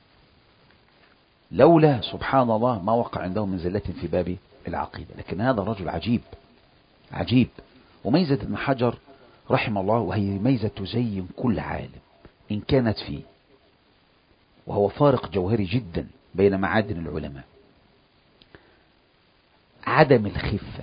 لولا سبحان الله ما وقع عندهم من زلة في باب العقيدة. لكن هذا الرجل عجيب. وميزة ابن حجر رحمه الله، وهي ميزة تزين كل عالم إن كانت فيه، وهو فارق جوهري جدا بين معادن العلماء، عدم الخفة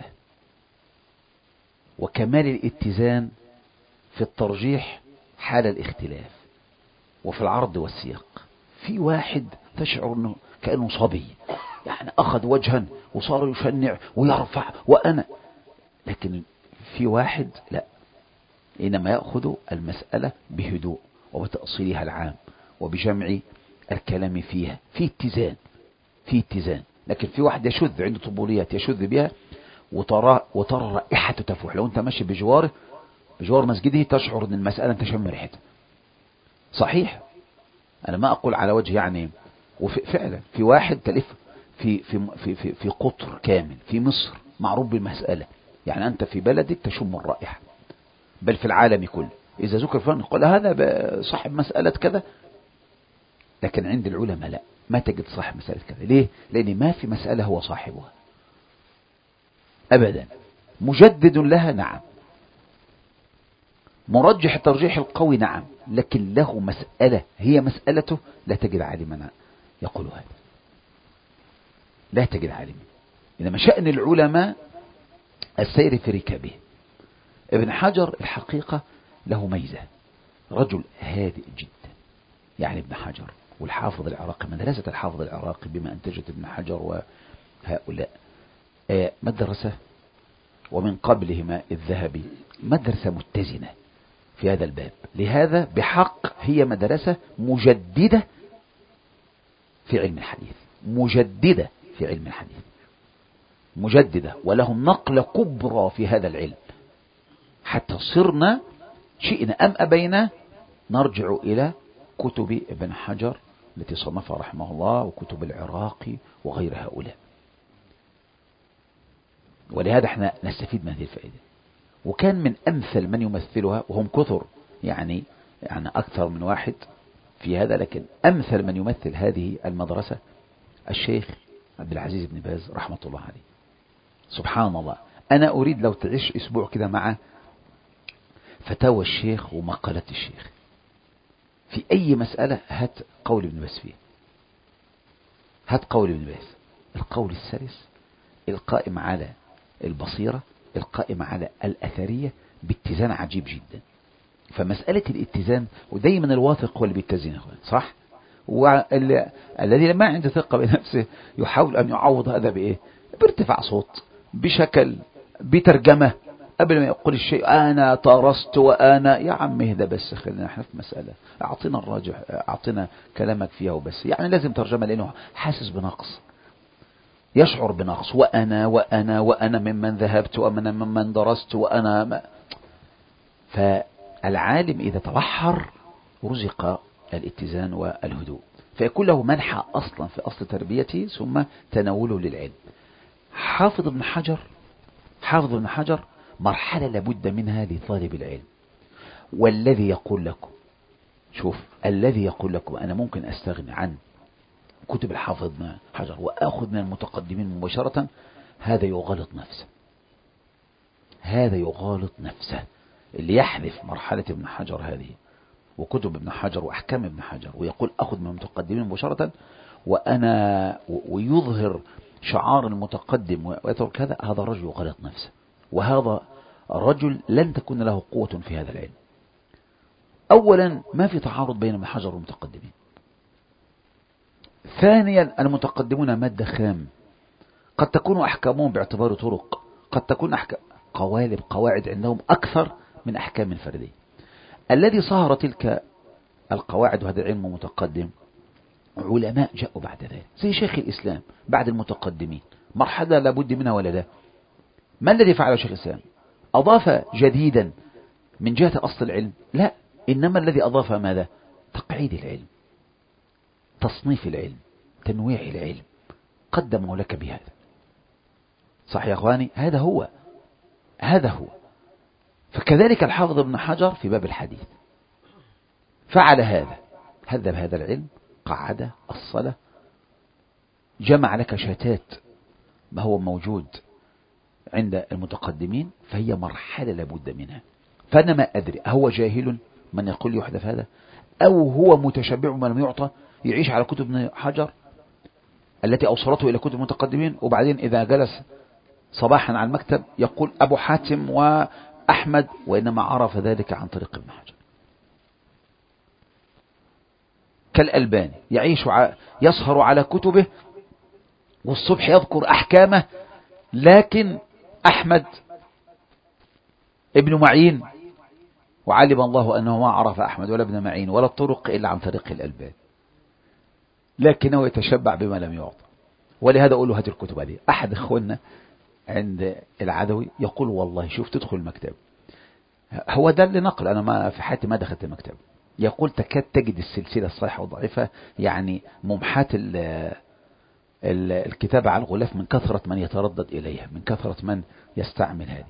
وكمال الاتزان في الترجيح حال الاختلاف، وفي العرض والسياق. في واحد تشعر أنه كأنه صبي، يعني أخذ وجها وصار يشنع ويرفع وأنا، لكن في واحد لا، إنما يأخذ المسألة بهدوء وبتأصيلها العام وبجمع الكلام فيها في اتزان، في اتزان. لكن في واحد يشذ عنده طبوليات يشذ بها وترى رائحة تفوح. لو أنت ماشي بجوار مسجده تشعر أن المسألة أنت شم ريحتها. صحيح، أنا ما أقول على وجه يعني، وفعلا في واحد تلف في قطر كامل في مصر معروف بالمسألة، يعني أنت في بلدك تشم الرائحة، بل في العالم كله إذا ذكر فلان يقول هذا صاحب مسألة كذا. لكن عند العلماء لا، ما تجد صاحب مسألة كذا. ليه؟ لأن ما في مسألة هو صاحبها أبدا. مجدد لها نعم، مرجح الترجيح القوي نعم، لكن له مسألة هي مسألته لا تجد عالما يقول هذا، لا تجد عالما. إنما شأن العلماء السير في ركابه. ابن حجر الحقيقة له ميزة، رجل هادئ جدا. يعني ابن حجر والحافظ العراقي، مدرسة الحافظ العراقي بما أنتجت ابن حجر وهؤلاء مدرسة، ومن قبلهما الذهبي، مدرسة متزنة في هذا الباب. لهذا بحق هي مدرسة مجددة في علم الحديث، مجددة في علم الحديث، مجددة، ولهم نقلة كبرى في هذا العلم، حتى صرنا شئنا أم أبينا نرجع إلى كتب ابن حجر التي صنفها رحمه الله، وكتب العراقي وغير هؤلاء. ولهذا احنا نستفيد من هذه الفائدة. وكان من أمثل من يمثلها، وهم كثر يعني أكثر من واحد في هذا، لكن أمثل من يمثل هذه المدرسة الشيخ عبد العزيز بن باز رحمة الله عليه. سبحان الله، أنا أريد لو تعيش أسبوع كده مع فتاوى الشيخ ومقالات الشيخ في أي مسألة، هات قول ابن باز فيه، هات قول ابن باز، القول السلس القائم على البصيرة، القائم على الأثرية باتزان عجيب جدا. فمسألة الاتزان، ودايما الواثق هو اللي بيتزن، صح؟ والذي ما عنده ثقة بنفسه يحاول أن يعوض هذا بإيه؟ بارتفاع صوت، بشكل، بترجمة، قبل ما يقول الشيء أنا طرست وأنا يا عم اهدى بس، خلينا احنا في مسألة، أعطينا الراجح، أعطينا كلامك فيها وبس. يعني لازم ترجمة لأنه حاسس بنقص، يشعر بنقص، وأنا ممن ذهبت وأنا ممن درست وأنا ما. فالعالم إذا تبحر رزق الاتزان والهدوء، فيكون له منحى أصلا في أصل تربيته ثم تناوله للعلم. حافظ ابن حجر مرحلة لابد منها لطالب العلم. والذي يقول لكم، شوف، الذي يقول لكم أنا ممكن أستغني عن كتب الحافظ ابن حجر وأخذ من المتقدمين مباشرة، هذا يغالط نفسه، هذا يغالط نفسه. اللي يحذف مرحلة ابن حجر هذه وكتب ابن حجر وأحكام ابن حجر ويقول أخذ من المتقدمين مباشرة ويظهر شعار المتقدم ويترك هذا الرجل يغالط نفسه، وهذا الرجل لن تكون له قوة في هذا العلم. أولا ما في تعارض بين ابن حجر والمتقدمين. ثانيا المتقدمون مادة خام، قد تكون أحكامهم باعتبار طرق، قد تكون قواعد عندهم أكثر من أحكام الفردية. الذي صهر تلك القواعد وهذا العلم متقدم علماء جاءوا بعد ذلك، زي شيخ الإسلام بعد المتقدمين، مرحلة لابد منها ولا لا؟ ما الذي فعله شيخ الإسلام؟ أضاف جديدا من جهة أصل العلم؟ لا، إنما الذي أضاف ماذا؟ تقعيد العلم، تصنيف العلم، تنويع العلم، قدمه لك بهذا. صح يا أخواني؟ هذا هو. فكذلك الحافظ ابن حجر في باب الحديث فعل هذا، هذب هذا العلم، قعد الصلاة، جمع لك شتات ما هو موجود عند المتقدمين، فهي مرحلة لابد منها. فأنا ما أدري هو جاهل من يقول يحدث هذا، أو هو متشبع من لم يعطى، يعيش على كتب ابن حجر التي أوصلته إلى كتب المتقدمين، وبعدين إذا جلس صباحا على المكتب يقول أبو حاتم وأحمد، وإنما عرف ذلك عن طريق ابن حجر. كالألباني يعيش يسهر على كتبه والصبح يذكر أحكامه، لكن أحمد ابن معين، وعلم الله أنه ما عرف أحمد ولا ابن معين ولا الطرق إلا عن طريق الألباني، لكنه يتشبع بما لم يعطى. ولهذا أقول له هذه الكتب هذه. أحد إخواننا عند العدوي يقول والله شوف تدخل المكتب، هو ده اللي نقل، أنا ما في حياتي ما دخلت المكتب، يقول تكاد تجد السلسلة الصحيحة والضعيفة يعني ممحات الكتابة على الغلاف من كثرة من يتردد إليها، من كثرة من يستعمل هذه.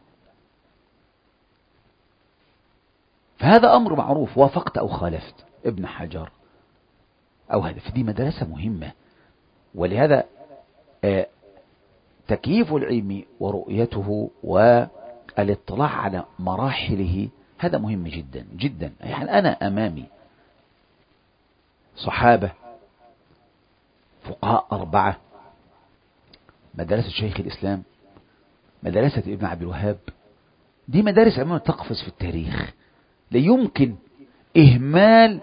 فهذا أمر معروف، وافقت أو خالفت ابن حجر أو هذا، فدي مدرسة مهمة. ولهذا تكييف العلم ورؤيته والاطلاع على مراحله هذا مهم جدا جدا. يعني أنا أمامي صحابة فقهاء 4، مدرسة شيخ الإسلام، مدرسة ابن عبد الوهاب، دي مدارس عموما تقفز في التاريخ. لا يمكن إهمال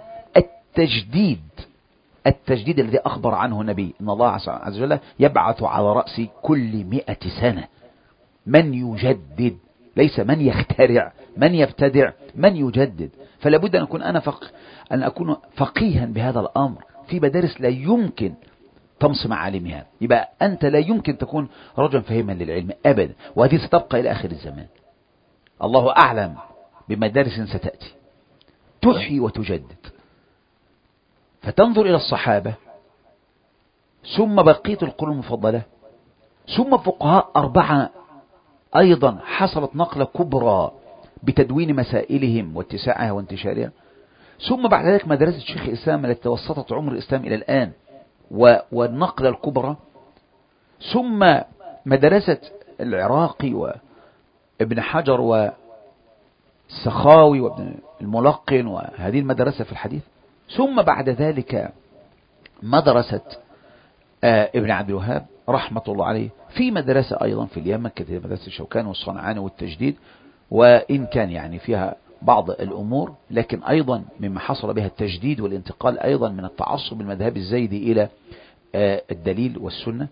التجديد الذي أخبر عنه النبي إن الله عز وجل يبعث على رأس كل 100 سنة من يجدد، ليس من يخترع من يبتدع، من يجدد. فلا بد أن أكون فقيها بهذا الأمر في مدارس لا يمكن طمس معالمها. يبقى أنت لا يمكن تكون رجلا فهيما للعلم أبدا، وهذه ستبقى إلى آخر الزمان. الله أعلم بمدارس ستأتي تحيي وتجدد. فتنظر إلى الصحابة، ثم بقية القرون المفضلة، ثم فقهاء 4 أيضا حصلت نقلة كبرى بتدوين مسائلهم واتساعها وانتشارها، ثم بعد ذلك مدرسة شيخ الإسلام التي توسطت عمر الإسلام إلى الآن والنقلة الكبرى، ثم مدرسة العراقي وابن حجر والسخاوي وابن الملقن وهذه المدرسة في الحديث، ثم بعد ذلك مدرسة ابن عبد الوهاب رحمة الله عليه، في مدرسة أيضا في اليمن كانت مدرسة الشوكاني والصنعاني والتجديد، وإن كان يعني فيها بعض الأمور، لكن أيضا مما حصل بها التجديد والانتقال أيضا من التعصب المذهبي الزايدي إلى الدليل والسنة.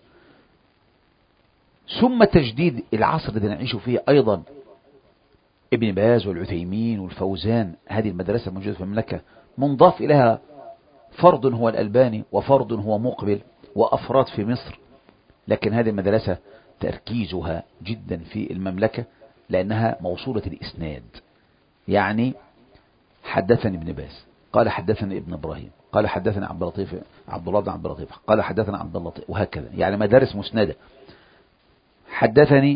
ثم تجديد العصر الذي نعيش فيه أيضا ابن باز والعثيمين والفوزان، هذه المدرسة موجودة في المملكة، منضاف إليها فرد هو الألباني وفرد هو مقبل وأفراد في مصر. لكن هذه المدرسة تركيزها جدا في المملكة لأنها موصولة الإسناد، يعني حدثني ابن باز قال حدثني ابن إبراهيم قال حدثني عبد الله بن عبد اللطيف قال حدثنا عبد اللطيف، وهكذا، يعني مدارس مسندة. حدثني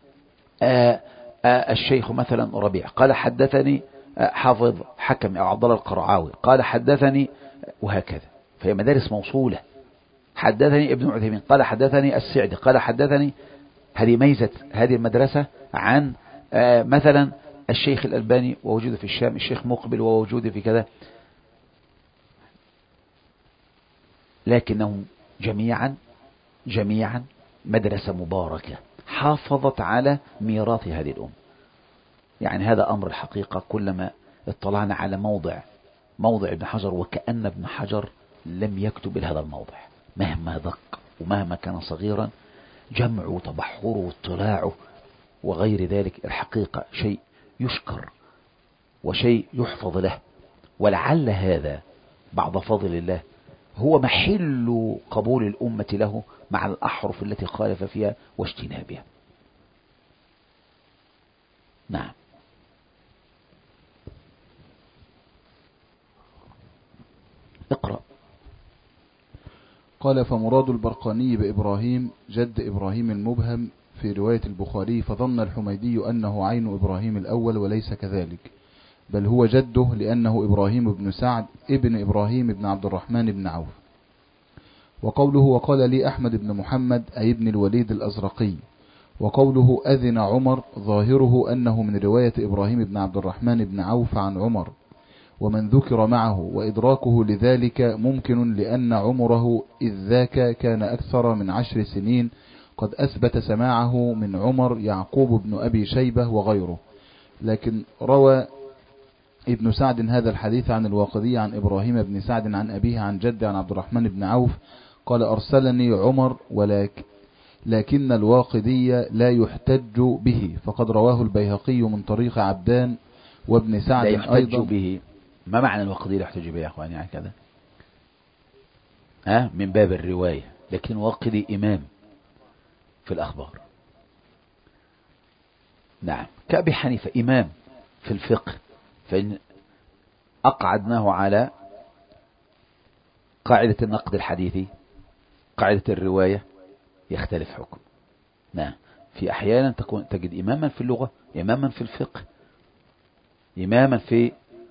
الشيخ مثلا ربيع قال حدثني حافظ حكم أو عبد الله القرعاوي قال حدثني، وهكذا. فهي مدارس موصولة. حدثني ابن عثيمين قال حدثني السعدي قال حدثني. هذه ميزة هذه المدرسة عن مثلا الشيخ الألباني ووجوده في الشام، الشيخ مقبل ووجوده في كذا، لكنهم جميعا مدرسة مباركة حافظت على ميراث هذه الأمة. يعني هذا أمر الحقيقة، كلما اطلعنا على موضع ابن حجر وكأن ابن حجر لم يكتب لهذا الموضع مهما دق ومهما كان صغيرا، جمعه وتبحره واطلاعه وغير ذلك، الحقيقة شيء يشكر وشيء يحفظ له. ولعل هذا بعد فضل الله هو محل قبول الأمة له مع الأحرف التي خالف فيها واجتنابها. نعم. اقرأ. قال فمراد البرقاني بإبراهيم جد إبراهيم المبهم في رواية البخاري، فظن الحميدي أنه عين إبراهيم الأول وليس كذلك، بل هو جده لأنه إبراهيم بن سعد ابن إبراهيم بن عبد الرحمن بن عوف. وقوله وقال لي أحمد بن محمد أي ابن الوليد الأزرقي. وقوله أذن عمر ظاهره أنه من رواية إبراهيم بن عبد الرحمن بن عوف عن عمر ومن ذكر معه، وإدراكه لذلك ممكن لأن عمره إذ ذاك كان أكثر من 10 سنين، قد أثبت سماعه من عمر يعقوب بن أبي شيبة وغيره. لكن روى ابن سعد هذا الحديث عن الواقدي عن إبراهيم بن سعد عن أبيه عن جده عن عبد الرحمن بن عوف قال أرسلني عمر لكن الواقدي لا يحتج به، فقد رواه البيهقي من طريق عبدان وابن سعد لا يحتج أيضا به. ما معنى الواقدي لا يحتج به يا أخواني؟ يعني كذا من باب الرواية، لكن واقدي إمام في الأخبار. نعم، كأبي حنيفة إمام في الفقه، فإن أقعدناه على قاعدة النقد الحديثي، قاعدة الرواية، يختلف حكم. نعم، في أحيانا تجد إماما في اللغة، إماما في الفقه، إماما في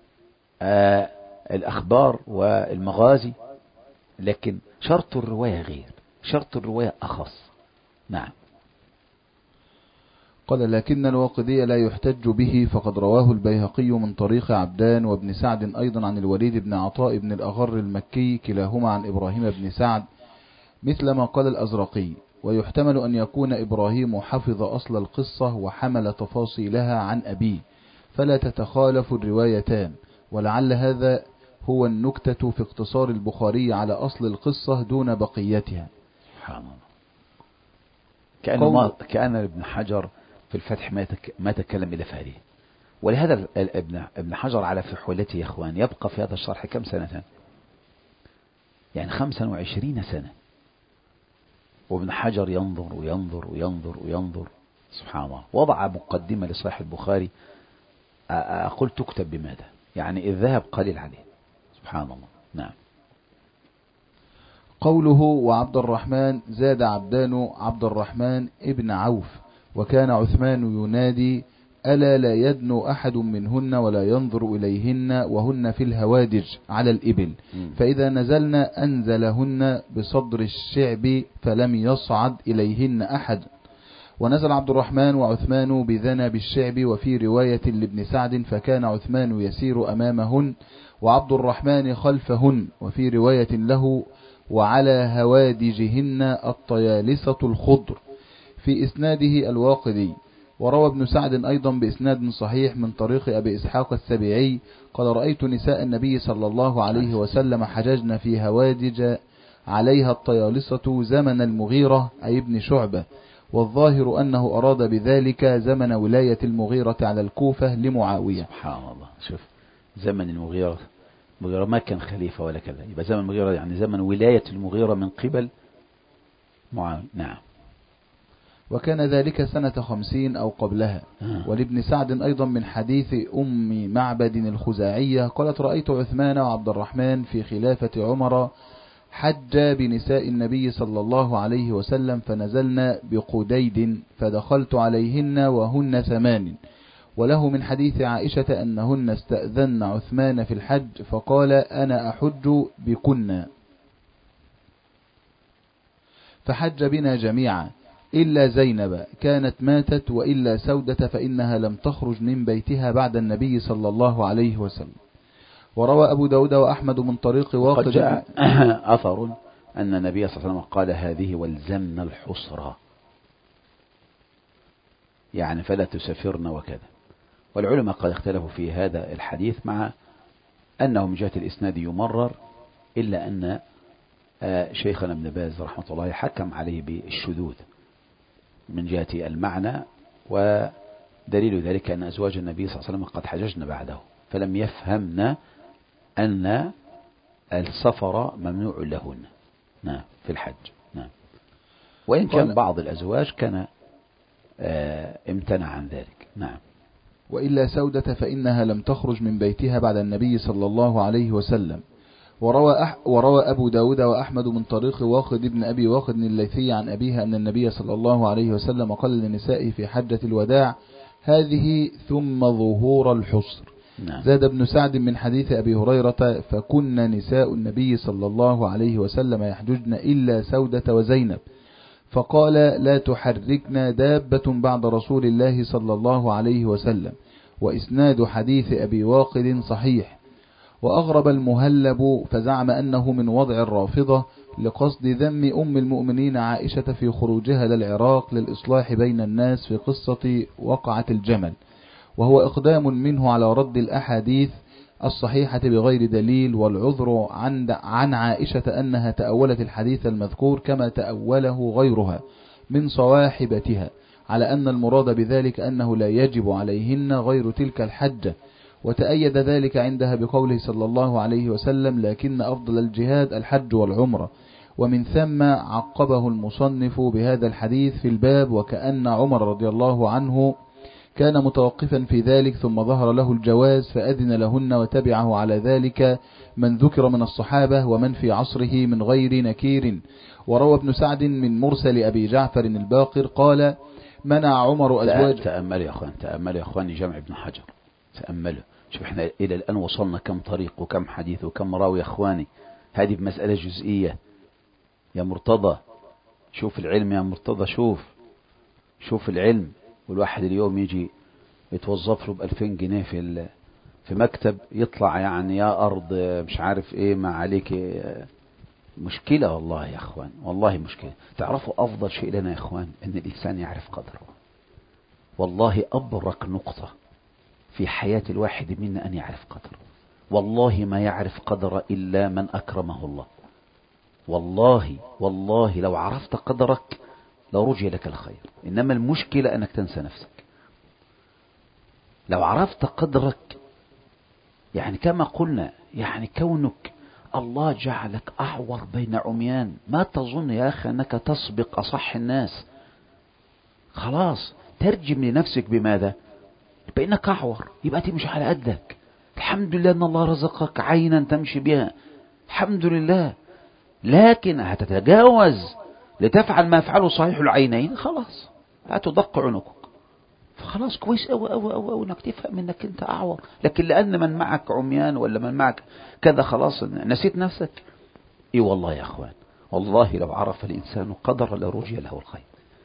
الأخبار والمغازي، لكن شرط الرواية غير، شرط الرواية أخص. نعم. قال لكن الواقدي لا يحتج به، فقد رواه البيهقي من طريق عبدان وابن سعد أيضا عن الوليد بن عطاء بن الأغر المكي كلاهما عن إبراهيم بن سعد مثل ما قال الأزرقي. ويحتمل أن يكون إبراهيم حفظ أصل القصة وحمل تفاصيلها عن أبيه، فلا تتخالف الروايتان، ولعل هذا هو النكتة في اقتصار البخاري على أصل القصة دون بقيتها. سبحان الله. كأن ابن حجر في الفتح ما تكلم إلى فهذه. ولهذا ابن حجر على فحولته يا أخوان يبقى في هذا الشرح كم سنة؟ يعني 25 سنة، وابن حجر ينظر وينظر وينظر وينظر. سبحان الله. وضع مقدمة لصحيح البخاري، أقول تكتب بماذا؟ يعني الذهب قليل عليه. سبحان الله. نعم. قوله وعبد الرحمن زاد عبدان عبد الرحمن ابن عوف، وكان عثمان ينادي ألا لا يدنو أحد منهن ولا ينظر إليهن وهن في الهوادج على الإبل، فإذا نزلنا أنزلهن بصدر الشعب فلم يصعد إليهن أحد. ونزل عبد الرحمن وعثمان بذنب الشعب. وفي رواية لابن سعد فكان عثمان يسير أمامهن وعبد الرحمن خلفهن. وفي رواية له وعلى هوادجهن الطيالسة الخضر. في إسناده الواقدي. وروى ابن سعد أيضا بإسناد صحيح من طريق أبي إسحاق السبيعي قال رأيت نساء النبي صلى الله عليه وسلم حججن في هوادج عليها الطيالسة زمن المغيرة أي ابن شعبة، والظاهر أنه أراد بذلك زمن ولاية المغيرة على الكوفة لمعاوية. سبحان الله. شوف، زمن المغيرة ما كان خليفة ولا كذا، يبقى زمن المغيرة يعني زمن ولاية المغيرة من قبل معاوية. نعم. وكان ذلك سنة 50 أو قبلها. ولابن سعد أيضا من حديث أم معبد الخزاعية قالت رأيت عثمان وعبد الرحمن في خلافة عمر حج بنساء النبي صلى الله عليه وسلم، فنزلنا بقديد فدخلت عليهن وهن 8. وله من حديث عائشة أنهن استأذن عثمان في الحج فقال أنا أحج بكنا، فحج بنا جميعا إلا زينب كانت ماتت، وإلا سودة فإنها لم تخرج من بيتها بعد النبي صلى الله عليه وسلم. وروى أبو داود وأحمد من طريق واقد. جاء أثر أن النبي صلى الله عليه وسلم قال هذه والزمن الحصرة، يعني فلا تسافرن وكذا. والعلماء قد اختلفوا في هذا الحديث، مع أنه من جهة الإسناد يمرر، إلا أن شيخنا ابن باز رحمة الله حكم عليه بالشذوذ من جهة المعنى، ودليل ذلك أن أزواج النبي صلى الله عليه وسلم قد حججن بعده، فلم يفهمنا أن السفر ممنوع لهن. نعم، في الحج. نعم. وإن كان بعض الأزواج كان امتنع عن ذلك. نعم. وإلا سودة فإنها لم تخرج من بيتها بعد النبي صلى الله عليه وسلم. وروى أبو داود وأحمد من طريق واقد ابن أبي واقد الليثي عن أبيها أن النبي صلى الله عليه وسلم قال لنسائه في حجة الوداع هذه ثم ظهور الحصر. نعم. زاد ابن سعد من حديث أبي هريرة فكن نساء النبي صلى الله عليه وسلم يحججن إلا سودة وزينب، فقال لا تحركنا دابة بعد رسول الله صلى الله عليه وسلم. وإسناد حديث أبي واقد صحيح. وأغرب المهلب فزعم أنه من وضع الرافضة لقصد ذم أم المؤمنين عائشة في خروجها للعراق للإصلاح بين الناس في قصة وقعة الجمل، وهو إقدام منه على رد الأحاديث الصحيحة بغير دليل، والعذر عن عائشة أنها تأولت الحديث المذكور كما تأوله غيرها من صواحبتها على أن المراد بذلك أنه لا يجب عليهن غير تلك الحجة، وتأيد ذلك عندها بقوله صلى الله عليه وسلم: لكن أفضل الجهاد الحج والعمرة. ومن ثم عقبه المصنف بهذا الحديث في الباب: وكأن عمر رضي الله عنه كان متوقفا في ذلك، ثم ظهر له الجواز فأذن لهن، وتبعه على ذلك من ذكر من الصحابة ومن في عصره من غير نكير. وروى ابن سعد من مرسل أبي جعفر الباقر قال: منع عمر أزواج. تأملوا يا أخوان جمع ابن حجر، تأملوا. شوف احنا إلى الآن وصلنا كم طريق وكم حديث وكم راوي يا أخواني. هذه بمسألة جزئية يا مرتضى. شوف العلم يا مرتضى، شوف العلم. والواحد اليوم يجي يتوظف له ب2000 جنيه في مكتب، يطلع يعني يا أرض مش عارف إيه ما عليك. مشكلة والله يا أخوان، والله مشكلة. تعرفوا أفضل شيء لنا يا أخوان أن الإنسان يعرف قدره. والله أبرك نقطة في حياة الواحد منا أن يعرف قدره. والله ما يعرف قدر إلا من أكرمه الله. والله لو عرفت قدرك لو رجي لك الخير. إنما المشكلة أنك تنسى نفسك. لو عرفت قدرك، يعني كما قلنا، يعني كونك الله جعلك أعور بين عميان، ما تظن يا أخي أنك تسبق أصح الناس. خلاص ترجم لنفسك بماذا؟ بأنك أعور، يبقى تمشي على قدك. الحمد لله أن الله رزقك عينا تمشي بها، الحمد لله. لكن هتتجاوز لتفعل ما يفعله صحيح العينين، خلاص هتدق عنقك. فخلاص كويس أو انك تفهم انك انت اعور. لكن لان من معك عميان ولا من معك كذا خلاص نسيت نفسك. اي والله يا اخوان، والله لو عرف الانسان قدر لرجي له الخير.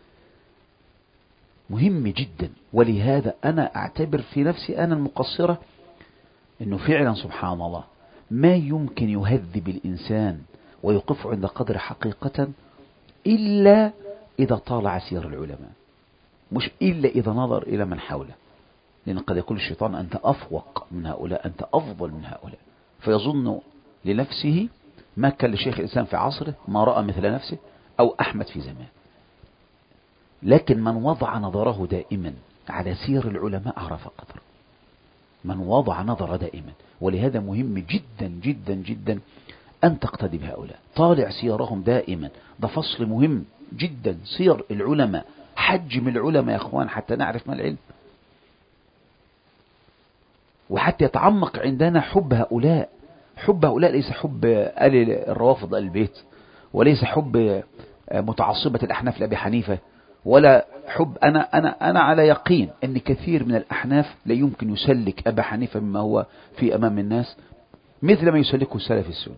مهم جدا. ولهذا انا اعتبر في نفسي انا المقصرة انه فعلا سبحان الله ما يمكن يهذب الانسان ويوقفه عند قدر حقيقة الا اذا طالع سير العلماء، مش إلا إذا نظر إلى من حوله. لأن قد يقول الشيطان أنت أفوق من هؤلاء، أنت أفضل من هؤلاء، فيظن لنفسه ما كان لشيخ الإسلام في عصره، ما رأى مثل نفسه، أو أحمد في زمان. لكن من وضع نظره دائما على سير العلماء عرف قدره. من وضع نظر دائما. ولهذا مهم جدا جدا جدا أن تقتدي بهؤلاء، طالع سيرهم دائما. ده فصل مهم جدا، سير العلماء، حجم العلماء يا أخوان حتى نعرف ما العلم، وحتى يتعمق عندنا حب هؤلاء. حب هؤلاء ليس حب آل الروافض آل البيت، وليس حب متعصبة الأحناف لأبي حنيفة، ولا حب أنا على يقين أن كثير من الأحناف لا يمكن يسلك أبا حنيفة مما هو في أمام الناس مثل ما يسلكه السلف السني.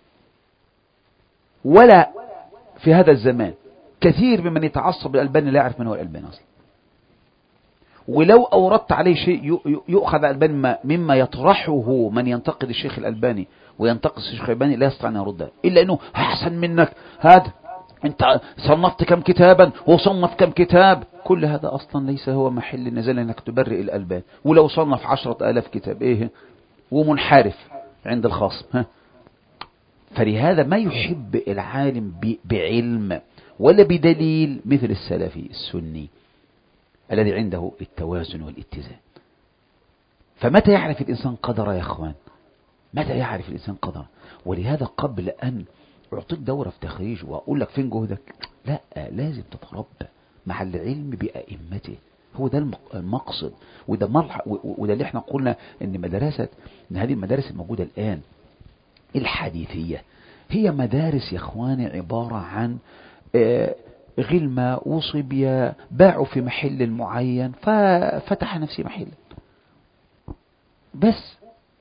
ولا في هذا الزمان كثير ممن يتعصب الألباني لا يعرف من هو الألباني أصلا. ولو أوردت عليه شيء يؤخذ الألباني مما يطرحه من ينتقد الشيخ الألباني وينتقد الشيخ الألباني لا يستطيع أن يرده، إلا أنه أحسن منك، هذا أنت صنفت كم كتابا وصنف كم كتاب. كل هذا أصلا ليس هو محل النزال أنك تبرئ الألباني. ولو صنف 10,000 كتاب إيه ومنحرف عند الخاصم. فلهذا ما يحب العالم بعلم ولا بدليل مثل السلفي السني الذي عنده التوازن والاتزان. فمتى يعرف الإنسان قدر يا أخوان؟ متى يعرف الإنسان قدر؟ ولهذا قبل أن أعطيك دورة في تخريج وأقول لك فين جهدك، لا، لازم تتربى مع العلم بأئمته. هو ده المقصد. وده اللي احنا قلنا ان هذه المدارس الموجودة الآن الحديثية هي مدارس يا اخواني عبارة عن غلمة وصبية باعوا في محل معين ففتح نفسي محل بس.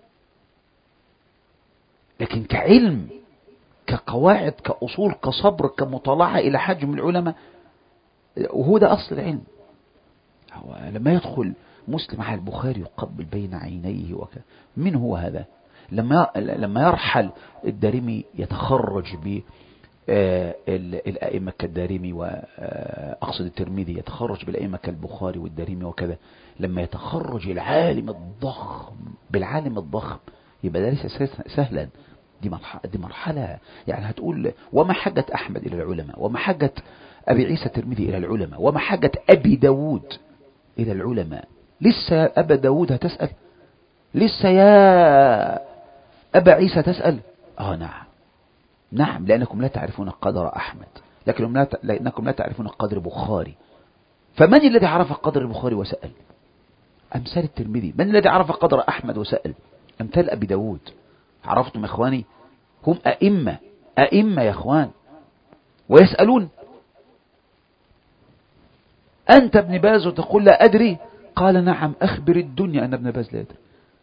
لكن كعلم، كقواعد، كأصول، كصبر، كمطالعة إلى حجم العلماء، وهو ده أصل العلم. هو لما يدخل مسلم على البخاري يقبل بين عينيه من هو هذا؟ لما يرحل الدارمي يتخرج بالأئمة كالدارمي، وأقصد الترمذي يتخرج بالأئمة كالبخاري والدارمي وكذا. لما يتخرج العالم الضخم بالعالم الضخم يبقى ده ليس سهلا. دي مرحلة. يعني هتقول وما حجة أحمد إلى العلماء، وما حجة أبي عيسى الترمذي إلى العلماء، وما حجة أبي داود إلى العلماء. لسه يا أبا داود هتسأل؟ لسه يا أبا عيسى تسأل؟ نعم، لأنكم لا تعرفون قدر أحمد، لأنكم لا تعرفون قدر بخاري. فمن الذي عرف قدر البخاري وسأل؟ أمثال الترمذي. من الذي عرف قدر أحمد وسأل؟ أمثال أبي داود. عرفتم يا إخواني؟ هم أئمة يا إخوان، ويسألون. أنت ابن باز وتقول لا أدري؟ قال نعم، أخبر الدنيا أن ابن باز لا يدري.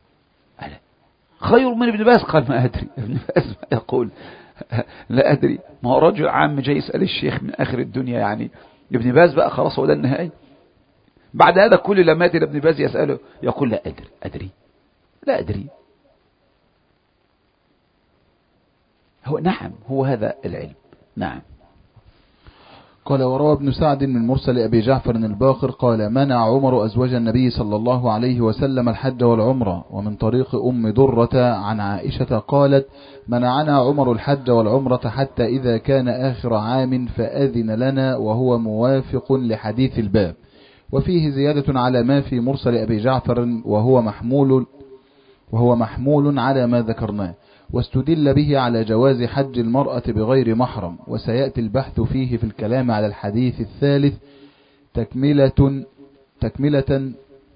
خير من ابن باز قال ما أدري. ابن باز ما يقول لا أدري. ما هو رجل عام جاي يسأل الشيخ من آخر الدنيا، يعني ابن باز بقى خلاص هو ده النهاية. بعد هذا كل لما يأتي ابن باز يسأله يقول لا أدري لا أدري. هو هذا العلم. نعم. قال وروى ابن سعد من مرسل أبي جعفر الباقر قال منع عمر أزواج النبي صلى الله عليه وسلم الحج والعمرة. ومن طريق أم درة عن عائشة قالت منعنا عمر الحج والعمرة حتى إذا كان آخر عام فأذن لنا، وهو موافق لحديث الباب. وفيه زيادة على ما في مرسل أبي جعفر وهو محمول على ما ذكرناه. واستدل به على جواز حج المرأة بغير محرم، وسيأتي البحث فيه في الكلام على الحديث الثالث تكملة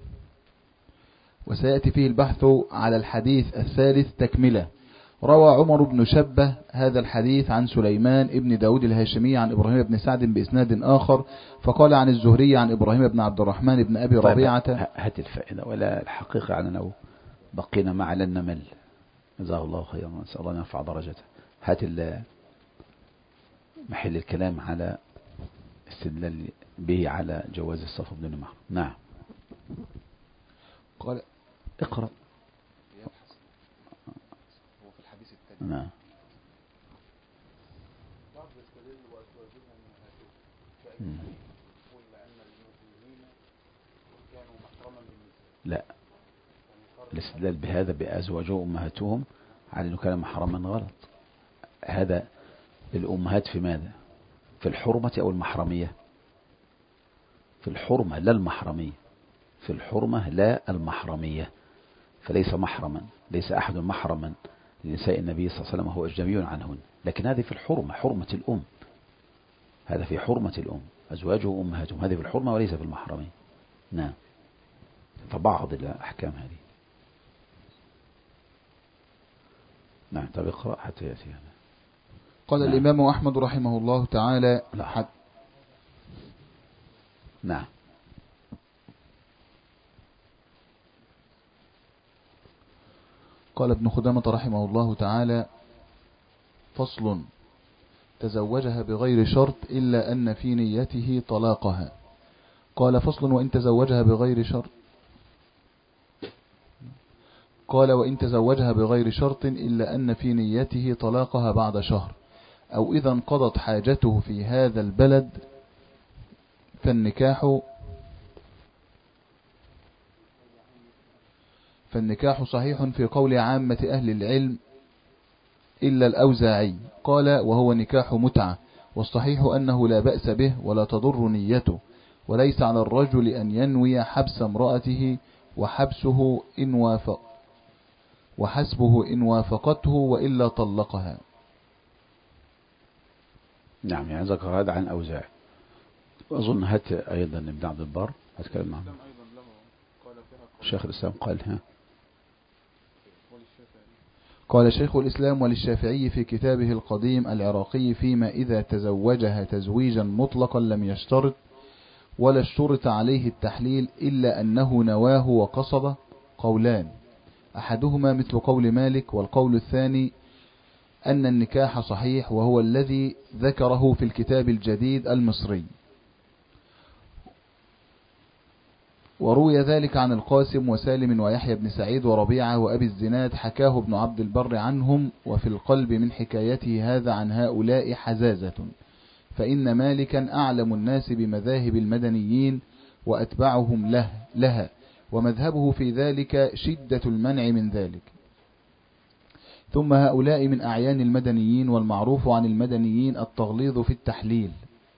وسيأتي فيه البحث على الحديث الثالث تكملة. روى عمر بن شبه هذا الحديث عن سليمان ابن داود الهاشمي عن إبراهيم بن سعد بإسناد آخر، فقال عن الزهري عن إبراهيم بن عبد الرحمن بن أبي ربيعة. هات الفائدة. ولا الحقيقة عننا بقينا مع لن نمل. جزاه الله خيرا، نسأل الله ينفع درجته. هات محل الكلام على استدلال به على جواز الصف بدون محرم. نعم. قال اقرأ. هو في الحديث التالي. نعم. لا، الاستدلال بهذا بأزواجه أمهاتهم على أنه كان محرما غلط. هذا الأمهات في ماذا؟ في الحرمة أو المحرمية؟ في الحرمة لا المحرمية. في الحرمة لا المحرمية. فليس محرما، ليس أحد محرما لنساء النبي صلى الله عليه وسلم هو أجنبي عنهن، لكن هذه في الحرمة، حرمة الأم. هذا في حرمة الأم، أزواجه أمهاتهم، هذه في الحرمة وليس في المحرمية. نعم. فبعض الأحكام هذه. نعم. طب اقرأ حتى يأتي هذا. قال نعم. الإمام أحمد رحمه الله تعالى نعم. قال ابن خدامة رحمه الله تعالى فصل تزوجها بغير شرط إلا أن في نيته طلاقها. قال فصل وإن تزوجها بغير شرط. قال وإن تزوجها بغير شرط إلا أن في نيته طلاقها بعد شهر، أو إذا انقضت حاجته في هذا البلد فالنكاح صحيح في قول عامة أهل العلم إلا الأوزاعي. قال وهو نكاح متعة، والصحيح أنه لا بأس به ولا تضر نيته، وليس على الرجل أن ينوي حبس امرأته وحسبه إن وافقته وإلا طلقها. نعم. يعني ذكر هذا عن أوزاع. أظن هات أيضا ابن عبد البر هتكلم معه. شيخ الإسلام قال شيخ الإسلام وللشافعي في كتابه القديم العراقي فيما إذا تزوجها تزويجا مطلقا لم يشترط ولا اشترط عليه التحليل إلا أنه نواه وقصد قولان، أحدهما مثل قول مالك، والقول الثاني أن النكاح صحيح وهو الذي ذكره في الكتاب الجديد المصري. وروي ذلك عن القاسم وسالم ويحيى بن سعيد وربيعة وأبي الزناد، حكاه ابن عبد البر عنهم. وفي القلب من حكايته هذا عن هؤلاء حزازة، فإن مالكا أعلم الناس بمذاهب المدنيين وأتبعهم لها، ومذهبه في ذلك شدة المنع من ذلك. ثم هؤلاء من أعيان المدنيين، والمعروف عن المدنيين التغليظ في التحليل.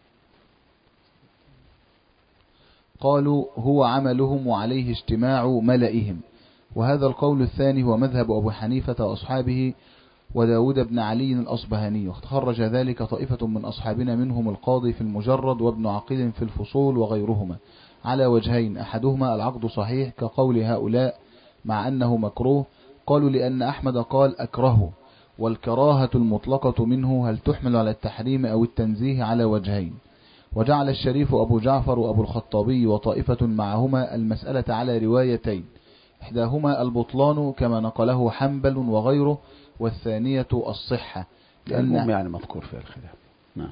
قالوا هو عملهم وعليه اجتماع ملئهم. وهذا القول الثاني هو مذهب أبو حنيفة وأصحابه وداود بن علي الأصبهاني، واخرج ذلك طائفة من أصحابنا منهم القاضي في المجرد وابن عقيل في الفصول وغيرهما على وجهين، أحدهما العقد صحيح كقول هؤلاء مع أنه مكروه. قالوا لأن أحمد قال أكرهه، والكراهة المطلقة منه هل تحمل على التحريم أو التنزيه على وجهين. وجعل الشريف أبو جعفر وأبو الخطابي وطائفة معهما المسألة على روايتين، إحداهما البطلان كما نقله حنبل وغيره، والثانية الصحة، لأن يعني مذكور في الخلاف. نعم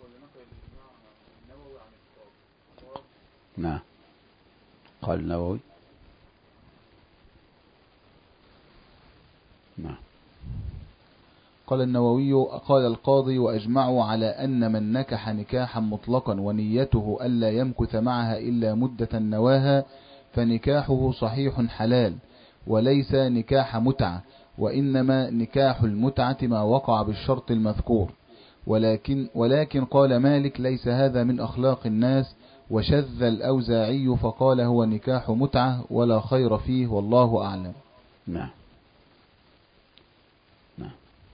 نعم. قال النووي نعم. قال النووي قال القاضي وأجمعوا على أن من نكح نكاحا مطلقا ونيته ألا يمكث معها إلا مدة نواها فنكاحه صحيح حلال، وليس نكاح متعة، وإنما نكاح المتعة ما وقع بالشرط المذكور. ولكن قال مالك ليس هذا من أخلاق الناس، وشذ الأوزاعي فقال هو نكاح متعة ولا خير فيه والله أعلم. نعم نعم.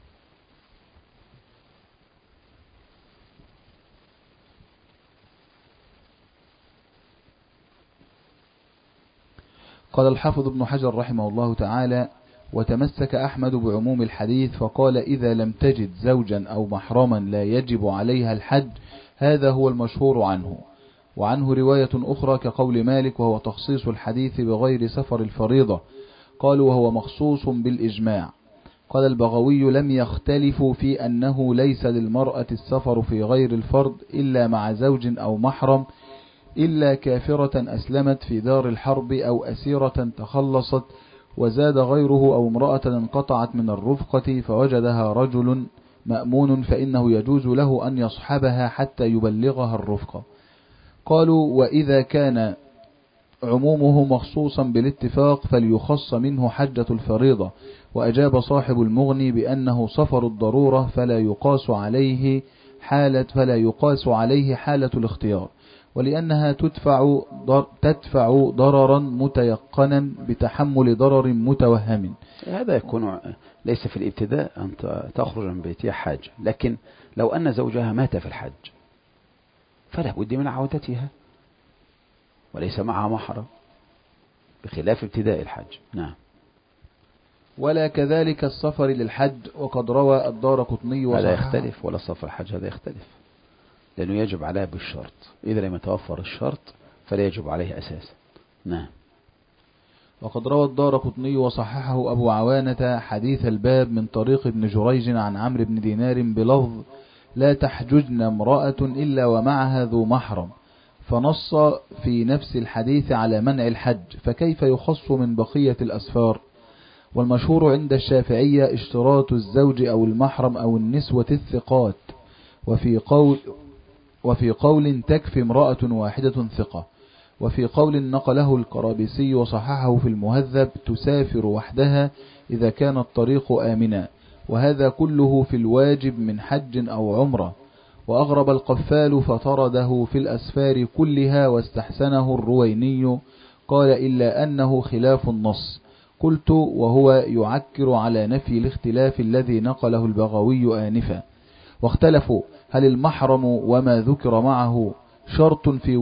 قال الحافظ ابن حجر رحمه الله تعالى وتمسك أحمد بعموم الحديث فقال إذا لم تجد زوجا أو محرما لا يجب عليها الحج، هذا هو المشهور عنه. وعنه رواية أخرى كقول مالك وهو تخصيص الحديث بغير سفر الفريضة، قالوا وهو مخصوص بالإجماع. قال البغوي لم يختلفوا في أنه ليس للمرأة السفر في غير الفرض إلا مع زوج أو محرم، إلا كافرة أسلمت في دار الحرب أو أسيرة تخلصت، وزاد غيره أو امرأة انقطعت من الرفقة فوجدها رجل مأمون فإنه يجوز له أن يصحبها حتى يبلغها الرفقة. قالوا وإذا كان عمومه مخصوصا بالاتفاق فليخص منه حجة الفريضة. وأجاب صاحب المغني بأنه سفر الضرورة فلا يقاس عليه حالة الاختيار، ولأنها تدفع ضررا متيقنا بتحمل ضرر متوهم. هذا يكون ليس في الابتداء أن تخرج من بيتها حاجة، لكن لو أن زوجها مات في الحج فلا بد من عودتها وليس معها محرم، بخلاف ابتداء الحج. نعم. ولا كذلك السفر للحج، وقد روى الدارقطني هذا يختلف، ولا سفر الحج هذا يختلف، لأنه يجب عليه بالشرط، إذا لم يتوفر الشرط فلا يجب عليه أساسا. نعم. وقد روى الدارقطني وصححه أبو عوانة حديث الباب من طريق ابن جريج عن عمرو بن دينار بلفظ لا تحججن امرأة إلا ومعها ذو محرم، فنص في نفس الحديث على منع الحج، فكيف يخص من بقية الأسفار؟ والمشهور عند الشافعية اشتراط الزوج أو المحرم أو النسوة الثقات، وفي قول تكفي امرأة واحدة ثقة، وفي قول نقله القرابسي وصححه في المهذب تسافر وحدها إذا كان الطريق آمنا، وهذا كله في الواجب من حج أو عمرة. وأغرب القفال فطرده في الأسفار كلها واستحسنه الرويني، قال إلا أنه خلاف النص. قلت وهو يعكر على نفي الاختلاف الذي نقله البغوي آنفا. واختلفوا هل المحرم وما ذكر معه شرط في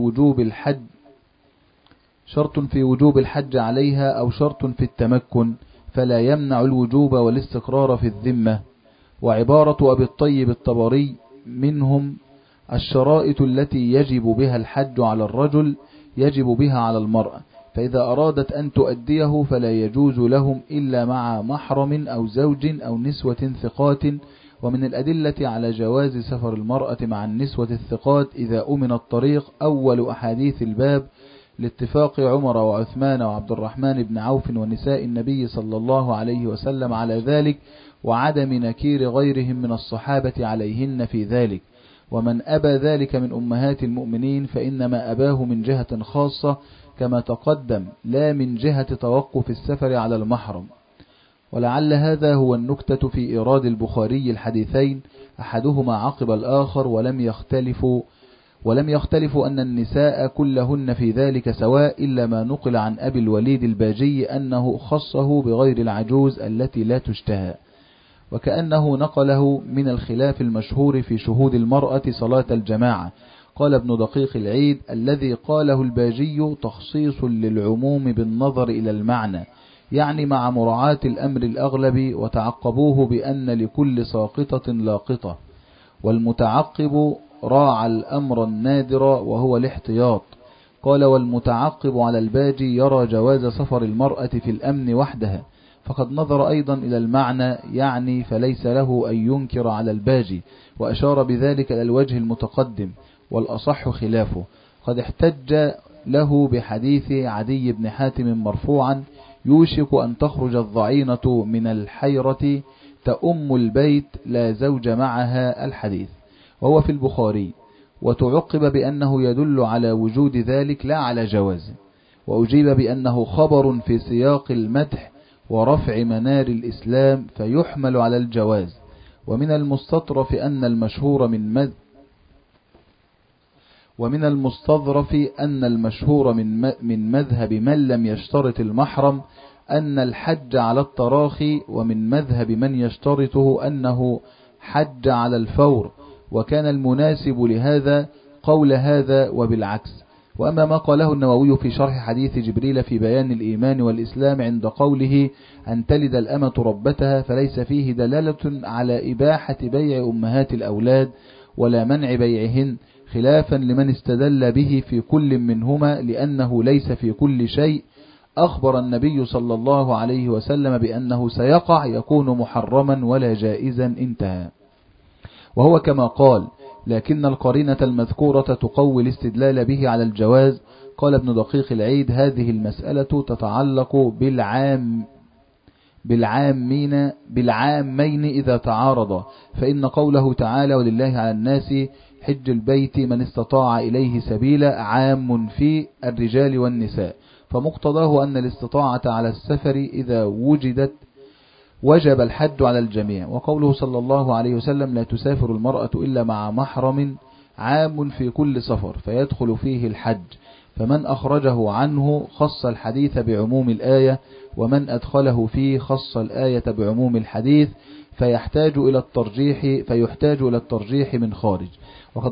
وجوب الحج عليها أو شرط في التمكن، فلا يمنع الوجوب والاستقرار في الذمة. وعبارة أبي الطيب الطبري منهم الشرائط التي يجب بها الحج على الرجل يجب بها على المرأة، فإذا أرادت أن تؤديه فلا يجوز لهم إلا مع محرم أو زوج أو نسوة ثقات. ومن الأدلة على جواز سفر المرأة مع النسوة الثقات إذا أمن الطريق أول أحاديث الباب لاتفاق عمر وعثمان وعبد الرحمن بن عوف ونساء النبي صلى الله عليه وسلم على ذلك، وعدم نكير غيرهم من الصحابة عليهن في ذلك. ومن أبى ذلك من أمهات المؤمنين فإنما أباه من جهة خاصة كما تقدم، لا من جهة توقف السفر على المحرم. ولعل هذا هو النكتة في إيراد البخاري الحديثين أحدهما عقب الآخر، ولم يختلفوا أن النساء كلهن في ذلك سواء، إلا ما نقل عن أبي الوليد الباجي أنه خصه بغير العجوز التي لا تشتهى، وكأنه نقله من الخلاف المشهور في شهود المرأة صلاة الجماعة. قال ابن دقيق العيد: الذي قاله الباجي تخصيص للعموم بالنظر إلى المعنى، يعني مع مراعاة الأمر الأغلب، وتعقبوه بأن لكل ساقطة لاقطة، والمتعقب راعى الأمر النادر وهو الاحتياط. قال: والمتعقب على الباجي يرى جواز سفر المرأة في الأمن وحدها، فقد نظر أيضا إلى المعنى، يعني فليس له أن ينكر على الباجي، وأشار بذلك إلى الوجه المتقدم، والأصح خلافه. قد احتج له بحديث عدي بن حاتم مرفوعا: يوشك أن تخرج الضعينة من الحيرة تأم البيت لا زوج معها، الحديث، وهو في البخاري، وتعقب بأنه يدل على وجود ذلك لا على جوازه، وأجيب بأنه خبر في سياق المدح ورفع منار الإسلام فيحمل على الجواز. ومن المستظرف أن المشهور من مذهب من لم يشترط المحرم أن الحج على التراخي، ومن مذهب من يشترطه أنه حج على الفور، وكان المناسب لهذا قول هذا وبالعكس. وأما ما قاله النووي في شرح حديث جبريل في بيان الإيمان والإسلام عند قوله أن تلد الأمة ربتها، فليس فيه دلالة على إباحة بيع أمهات الأولاد ولا منع بيعهن، خلافا لمن استدل به في كل منهما، لأنه ليس في كل شيء أخبر النبي صلى الله عليه وسلم بأنه سيقع يكون محرما ولا جائزا، انتهى. وهو كما قال، لكن القرينة المذكورة تقوي الاستدلال به على الجواز. قال ابن دقيق العيد: هذه المسألة تتعلق بالعامين إذا تعارضا، فإن قوله تعالى: ولله على الناس حج البيت من استطاع إليه سبيلا عام في الرجال والنساء، فمقتضاه أن الاستطاعة على السفر إذا وجدت وجب الحج على الجميع. وقوله صلى الله عليه وسلم: لا تسافر المرأة إلا مع محرم عام في كل سفر، فيدخل فيه الحج، فمن أخرجه عنه خص الحديث بعموم الآية، ومن أدخله فيه خص الآية بعموم الحديث، فيحتاج إلى الترجيح من خارج. وقد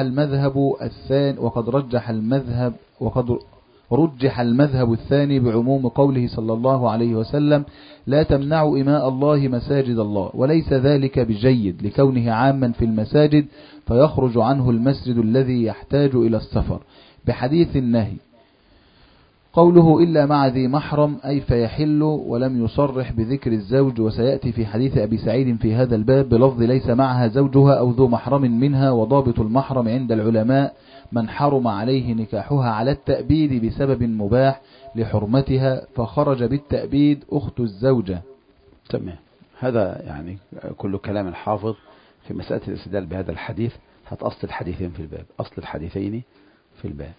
رجح المذهب الثاني بعموم قوله صلى الله عليه وسلم: لا تمنعوا إماء الله مساجد الله، وليس ذلك بجيد لكونه عاما في المساجد فيخرج عنه المسجد الذي يحتاج إلى السفر، بحديث النهي. قوله إلا مع ذي محرم أي فيحل، ولم يصرح بذكر الزوج، وسيأتي في حديث أبي سعيد في هذا الباب بلفظ ليس معها زوجها أو ذو محرم منها. وضابط المحرم عند العلماء من حرم عليه نكاحها على التأبيد بسبب مباح لحرمتها، فخرج بالتأبيد أخت الزوجة. تمام. هذا يعني كل كلام الحافظ في مسألة الاستدلال بهذا الحديث. أصل الحديثين في الباب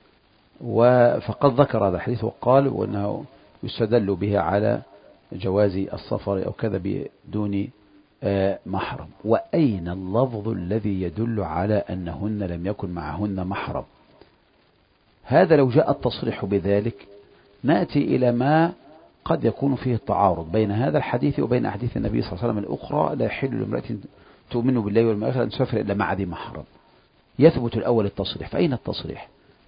فقد ذكر هذا الحديث وقال وأنه يستدل به على جواز السفر أو كذا بدون محرم. وأين اللفظ الذي يدل على أنهن لم يكن معهن محرم؟ هذا لو جاء التصريح بذلك نأتي إلى ما قد يكون فيه التعارض بين هذا الحديث وبين أحاديث النبي صلى الله عليه وسلم الأخرى: لا يحل لامرأة تؤمن بالله واليوم الآخر أن تسافر إلا مع ذي محرم. يثبت الأول التصريح، فأين التصريح؟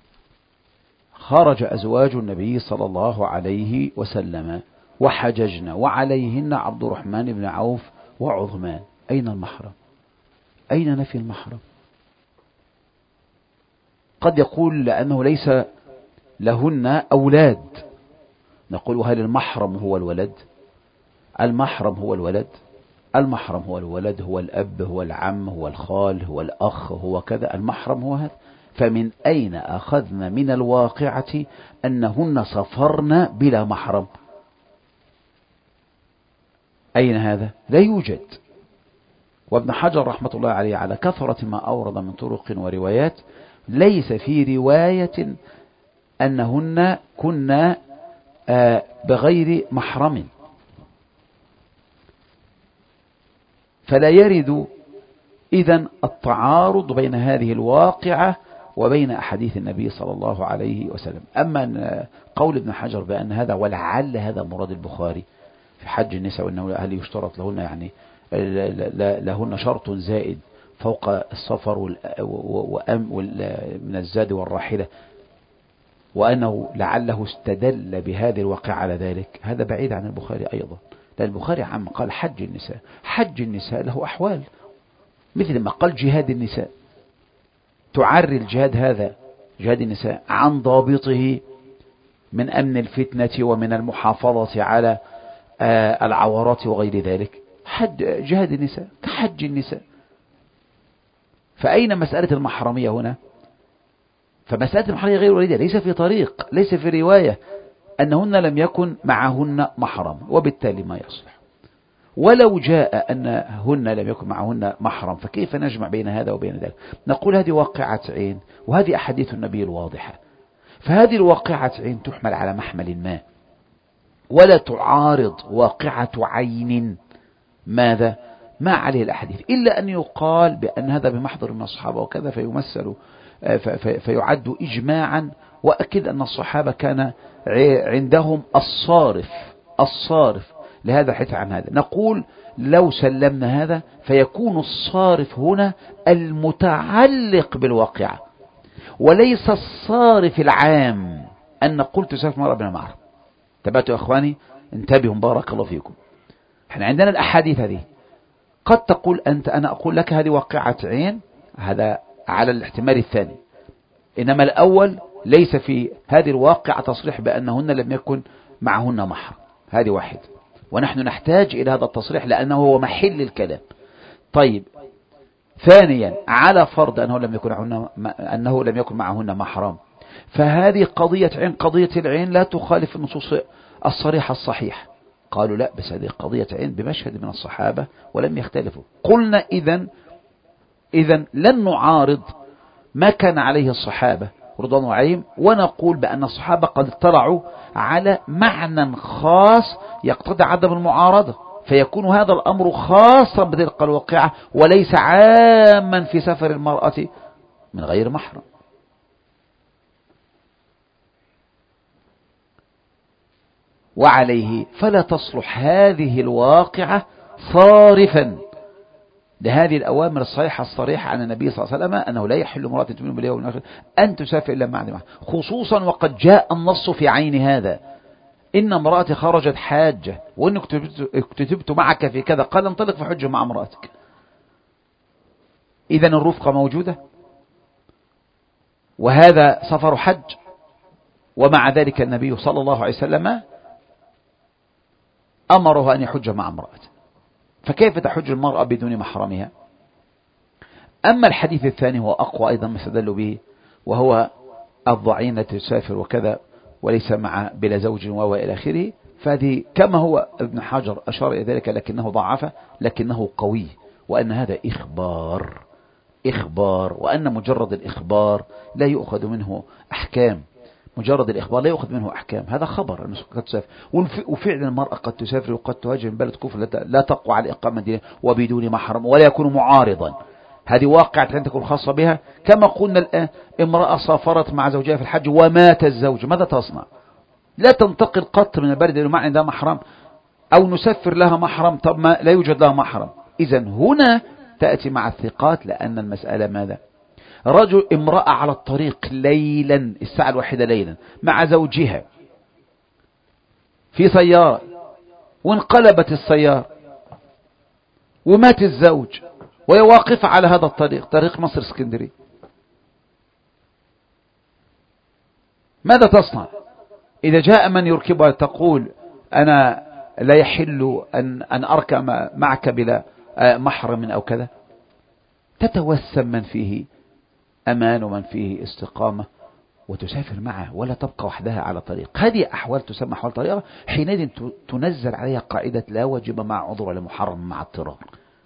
خرج أزواج النبي صلى الله عليه وسلم وحججن وعليهن عبد الرحمن بن عوف وعثمان، أين المحرم؟ أين نفي المحرم؟ قد يقول لأنه ليس لهن أولاد، نقول هل المحرم هو الولد؟ المحرم هو الولد؟ المحرم هو الولد، هو الأب، هو العم، هو الخال، هو الأخ، هو كذا. المحرم هو هذا. فمن أين أخذنا من الواقعة أنهن سفرن بلا محرم؟ أين هذا؟ لا يوجد. وابن حجر رحمة الله عليه على كثرة ما أورد من طرق وروايات ليس في رواية أنهن كنا بغير محرم. فلا يرد إذن التعارض بين هذه الواقعة وبين أحاديث النبي صلى الله عليه وسلم. أما قول ابن حجر بأن هذا ولعل هذا مراد البخاري في حج النساء، وأنه هل يشترط لهن يعني لهن شرط زائد فوق السفر من الزاد والراحلة، وأنه لعله استدل بهذه الواقعة على ذلك، هذا بعيد عن البخاري أيضا، لأن البخاري عم قال حج النساء. حج النساء له أحوال، مثل ما قال جهاد النساء، تعري الجهاد هذا جهاد النساء عن ضابطه من أمن الفتنة ومن المحافظة على العورات وغير ذلك، جهاد النساء كحج النساء. فأين مسألة المحرمية هنا؟ فمسألة المحرمية غير وليدة، ليس في طريق، ليس في رواية أنهن لم يكن معهن محرم، وبالتالي ما يصلح. ولو جاء أنهن لم يكن معهن محرم فكيف نجمع بين هذا وبين ذلك؟ نقول هذه واقعة عين، وهذه أحاديث النبي الواضحة، فهذه الواقعة عين تحمل على محمل ما، ولا تعارض واقعة عين ماذا ما عليه الأحاديث، إلا أن يقال بأن هذا بمحضر من الصحابة وكذا فيمثل فيعد إجماعا. وأكد أن الصحابة كان عندهم الصارف لهذا الحديث عن هذا. نقول لو سلمنا هذا فيكون الصارف هنا المتعلق بالواقعة، وليس الصارف العام أن نقول تسافر مرة بنا معرض. تبعتوا يا أخواني، انتبهوا بارك الله فيكم. احنا عندنا الأحاديث هذه، قد تقول أنت أنا أقول لك هذه واقعة عين، هذا على الاحتمال الثاني، إنما الأول ليس في هذه الواقعة تصريح بأنهن لم يكن معهن محرم، هذه واحد، ونحن نحتاج إلى هذا التصريح لأنه هو محل الكلام. طيب، ثانيا على فرض أنه لم يكن معهن محرم، فهذه قضية عين، قضية العين لا تخالف النصوص الصريحة الصحيحة. قالوا لا، بس هذه قضية عين بمشهد من الصحابة ولم يختلفوا. قلنا إذن لن نعارض ما كان عليه الصحابة رضوان الله عليهم، ونقول بأن الصحابة قد اطلعوا على معنى خاص يقتضي عدم المعارضة، فيكون هذا الأمر خاصا بتلك الواقعة وليس عاما في سفر المرأة من غير محرم. وعليه فلا تصلح هذه الواقعة صارفا لهذه الأوامر الصحيحة الصريحة عن النبي صلى الله عليه وسلم أنه لا يحل امرأة تؤمن بالله واليوم الآخر أن تسافر إلا مع محرم، خصوصا وقد جاء النص في عين هذا. إن امرأتي خرجت حاجة وإن اكتتبت معك في كذا، قال انطلق فحج مع امرأتك. إذن الرفقة موجودة، وهذا سفر حج، ومع ذلك النبي صلى الله عليه وسلم أمره أن يحج مع امرأته، فكيف تحج المرأة بدون محرمها؟ أما الحديث الثاني هو أقوى أيضا ما استدل به، وهو الضعينة تسافر وكذا وليس مع بلا زوج وإلى آخره، فهذه كما هو ابن حجر أشار إلى ذلك لكنه ضعف، لكنه قوي، وأن هذا إخبار، وأن مجرد الإخبار لا يؤخذ منه أحكام، مجرد الإخبار لا يؤخذ منه أحكام، هذا خبر أنه قد تسافر. وفعلا المرأة قد تسافر وقد تهاجر من بلد كفر لا تقوى على الإقامة دينها وبدون محرم ولا يكون معارضا، هذه واقعة أن تكون خاصة بها. كما قلنا الآن، امرأة سافرت مع زوجها في الحج ومات الزوج، ماذا تصنع؟ لا تنتقل قط من البلد إلى معنى ده محرم، أو نسفر لها محرم، طب ما لا يوجد لها محرم. إذن هنا تأتي مع الثقات، لأن المسألة ماذا؟ امرأة على الطريق ليلا، الساعة الواحدة ليلا مع زوجها في سيارة، وانقلبت السيارة ومات الزوج، وهي واقفة على هذا الطريق، طريق مصر اسكندرية، ماذا تصنع؟ إذا جاء من يركبها تقول أنا لا يحل أن أركب معك بلا محرم أو كذا، تتوسم من فيه أمان ومن فيه استقامة وتسافر معه ولا تبقى وحدها على طريق. هذه أحوال تسمى أحوال طريقة، حينئذ تنزل عليها قاعدة لا واجب مع عذر ولا محرم مع اضطرار،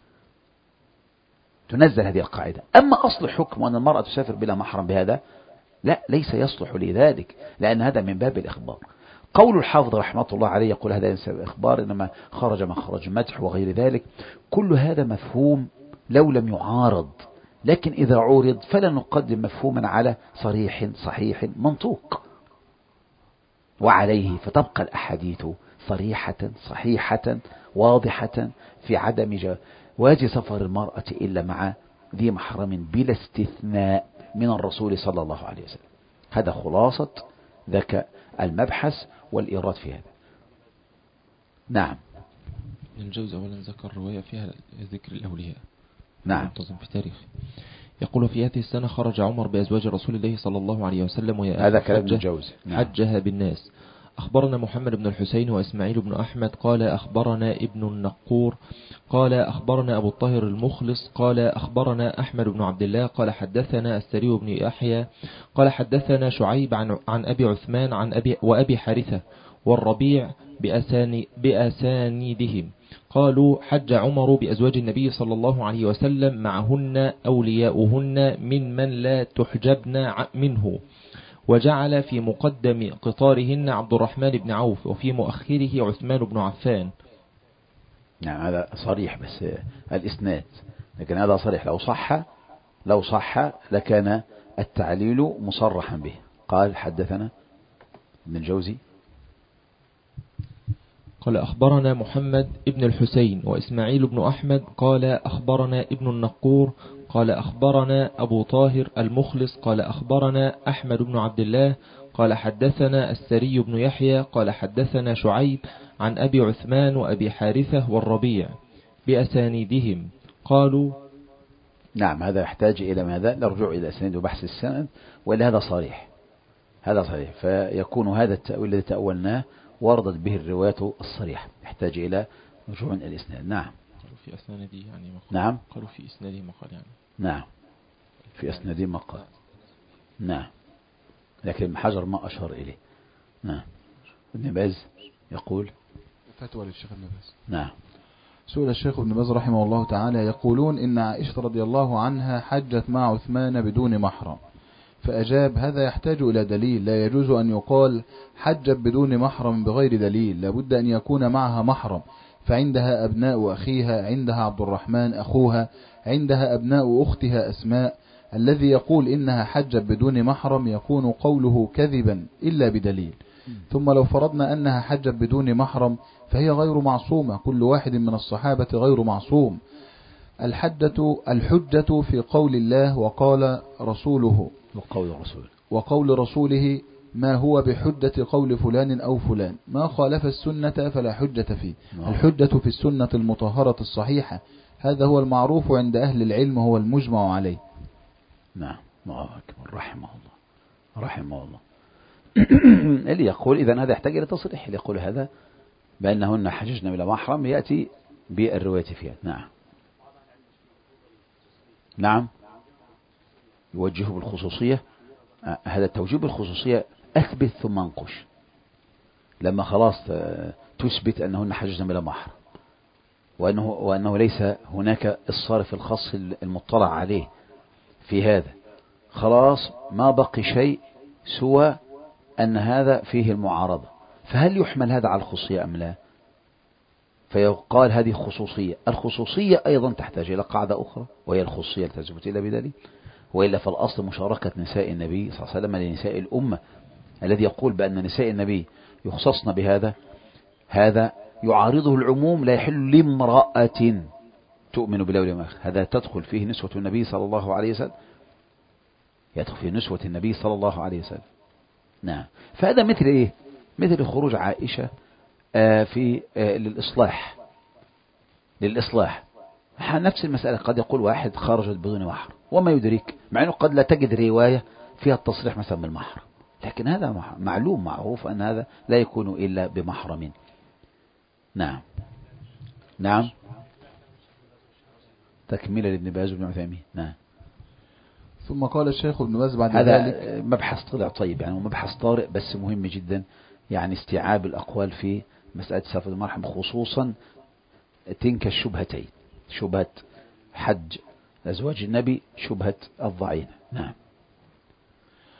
تنزل هذه القاعدة. أما أصل حكم أن المرأة تسافر بلا محرم بهذا لا، ليس يصلح لذلك، لأن هذا من باب الإخبار. قول الحافظ رحمة الله عليه يقول هذا ليس إخبار إنما خرج ما خرج مدح وغير ذلك، كل هذا مفهوم لو لم يعارض، لكن إذا عورض فلا نقدم مفهوما على صريح صحيح منطوق، وعليه فتبقى الأحاديث صريحة صحيحة واضحة في عدم جواز سفر المرأة إلا مع ذي محرم بلا استثناء من الرسول صلى الله عليه وسلم. هذا خلاصة ذاك المبحث والإيراد في هذا. نعم. الجوزي أولا ذكر رواية فيها ذكر الأولياء. نعم. منتظم في تاريخ. يقول في هذه السنة خرج عمر بأزواج رسول الله صلى الله عليه وسلم هذا كلام الجوزي. نعم. حجها بالناس. أخبرنا محمد بن الحسين وإسماعيل بن أحمد قال أخبرنا ابن النقور قال أخبرنا أبو الطاهر المخلص قال أخبرنا أحمد بن عبد الله قال حدثنا السري بن يحيى قال حدثنا شعيب عن أبي عثمان عن وأبي حارثة والربيع بأسانيدهم قالوا حج عمر بأزواج النبي صلى الله عليه وسلم معهن أولياؤهن من لا تحجبن منه، وجعل في مقدم قطارهن عبد الرحمن بن عوف وفي مؤخره عثمان بن عفان. نعم هذا صريح بس الإسناد، لكن هذا صريح لو صح لكان التعليل مصرحا به. قال حدثنا ابن الجوزي قال أخبرنا محمد ابن الحسين وإسماعيل بن أحمد قال أخبرنا ابن النقور قال أخبرنا أبو طاهر المخلص قال أخبرنا أحمد بن عبد الله قال حدثنا السري بن يحيى قال حدثنا شعيب عن أبي عثمان وأبي حارثة والربيع بأسانيدهم قالوا. نعم هذا يحتاج إلى ماذا؟ نرجع إلى أسانيد وبحث السند، وإلا هذا صريح فيكون هذا التأويل الذي تأولناه وردت به الروايات الصريحة، يحتاج إلى رجوع إلى الإسناد. نعم. قالوا في أسناده يعني مقال. نعم. قالوا في إسناده مقال يعني. نعم في أسناده مقال. نعم لكن ابن حجر ما أشار إليه. نعم. ابن باز يقول فتوى للشيخ ابن باز. نعم. سئل الشيخ ابن باز رحمه الله تعالى يقولون إن عائشة رضي الله عنها حجت مع عثمان بدون محرم، فأجاب هذا يحتاج إلى دليل، لا يجوز أن يقال حجت بدون محرم بغير دليل، لابد أن يكون معها محرم، فعندها أبناء أخيها، عندها عبد الرحمن أخوها، عندها أبناء أختها أسماء. الذي يقول إنها حجت بدون محرم يكون قوله كذبا إلا بدليل. ثم لو فرضنا أنها حجت بدون محرم فهي غير معصومة، كل واحد من الصحابة غير معصوم. الحجة في قول الله وقال رسوله وقول رسوله ما هو بحجة قول فلان أو فلان، ما خالف السنة فلا حجة فيه. الحجة في السنة المطهرة الصحيحة، هذا هو المعروف عند أهل العلم، هو المجمع عليه. نعم رحمه الله. اللي يقول إذن هذا يحتاج إلى تصريح، اللي يقول هذا بأنهن حججنا بلا محرم يأتي بالرواية فيها. نعم يوجهه بالخصوصية. هذا التوجيه بالخصوصية أثبت ثم انقش، لما خلاص تثبت أنهن حججنا بلا محرم وأنه ليس هناك الصارف الخاص المطلع عليه في هذا، خلاص ما بقي شيء سوى أن هذا فيه المعارضة، فهل يحمل هذا على الخصوصية أم لا؟ فيقال هذه خصوصية. الخصوصية أيضا تحتاج إلى قاعدة أخرى وهي الخصوصية لا تثبت إلا بدليل، وإلا فالأصل مشاركة نساء النبي صلى الله عليه وسلم لنساء الأمة. الذي يقول بأن نساء النبي يخصصن بهذا هذا يعارضه العموم، لا يحل لامرأة تؤمن بالله واليوم الآخر. هذا تدخل فيه نسوة النبي صلى الله عليه وسلم، يدخل فيه نسوة النبي صلى الله عليه وسلم. نعم. فهذا مثل إيه؟ مثل خروج عائشة في للإصلاح. نفس المسألة، قد يقول واحد خرجت بدون محرم وما يدرك، مع أنه قد لا تجد رواية فيها التصريح مثلا بالمحرم، لكن هذا معلوم معروف أن هذا لا يكون إلا بمحرم. نعم تكملة لابن باز وابن عثيمين. نعم. ثم قال الشيخ ابن باز بعد هذا ذلك مبحث طلع طيب يعني، ومبحث طارئ بس مهم جدا، يعني استيعاب الأقوال في مسألة سفر المرحم، خصوصا تلك الشبهتين، شبهة حج أزواج النبي، شبهة الضعين. نعم.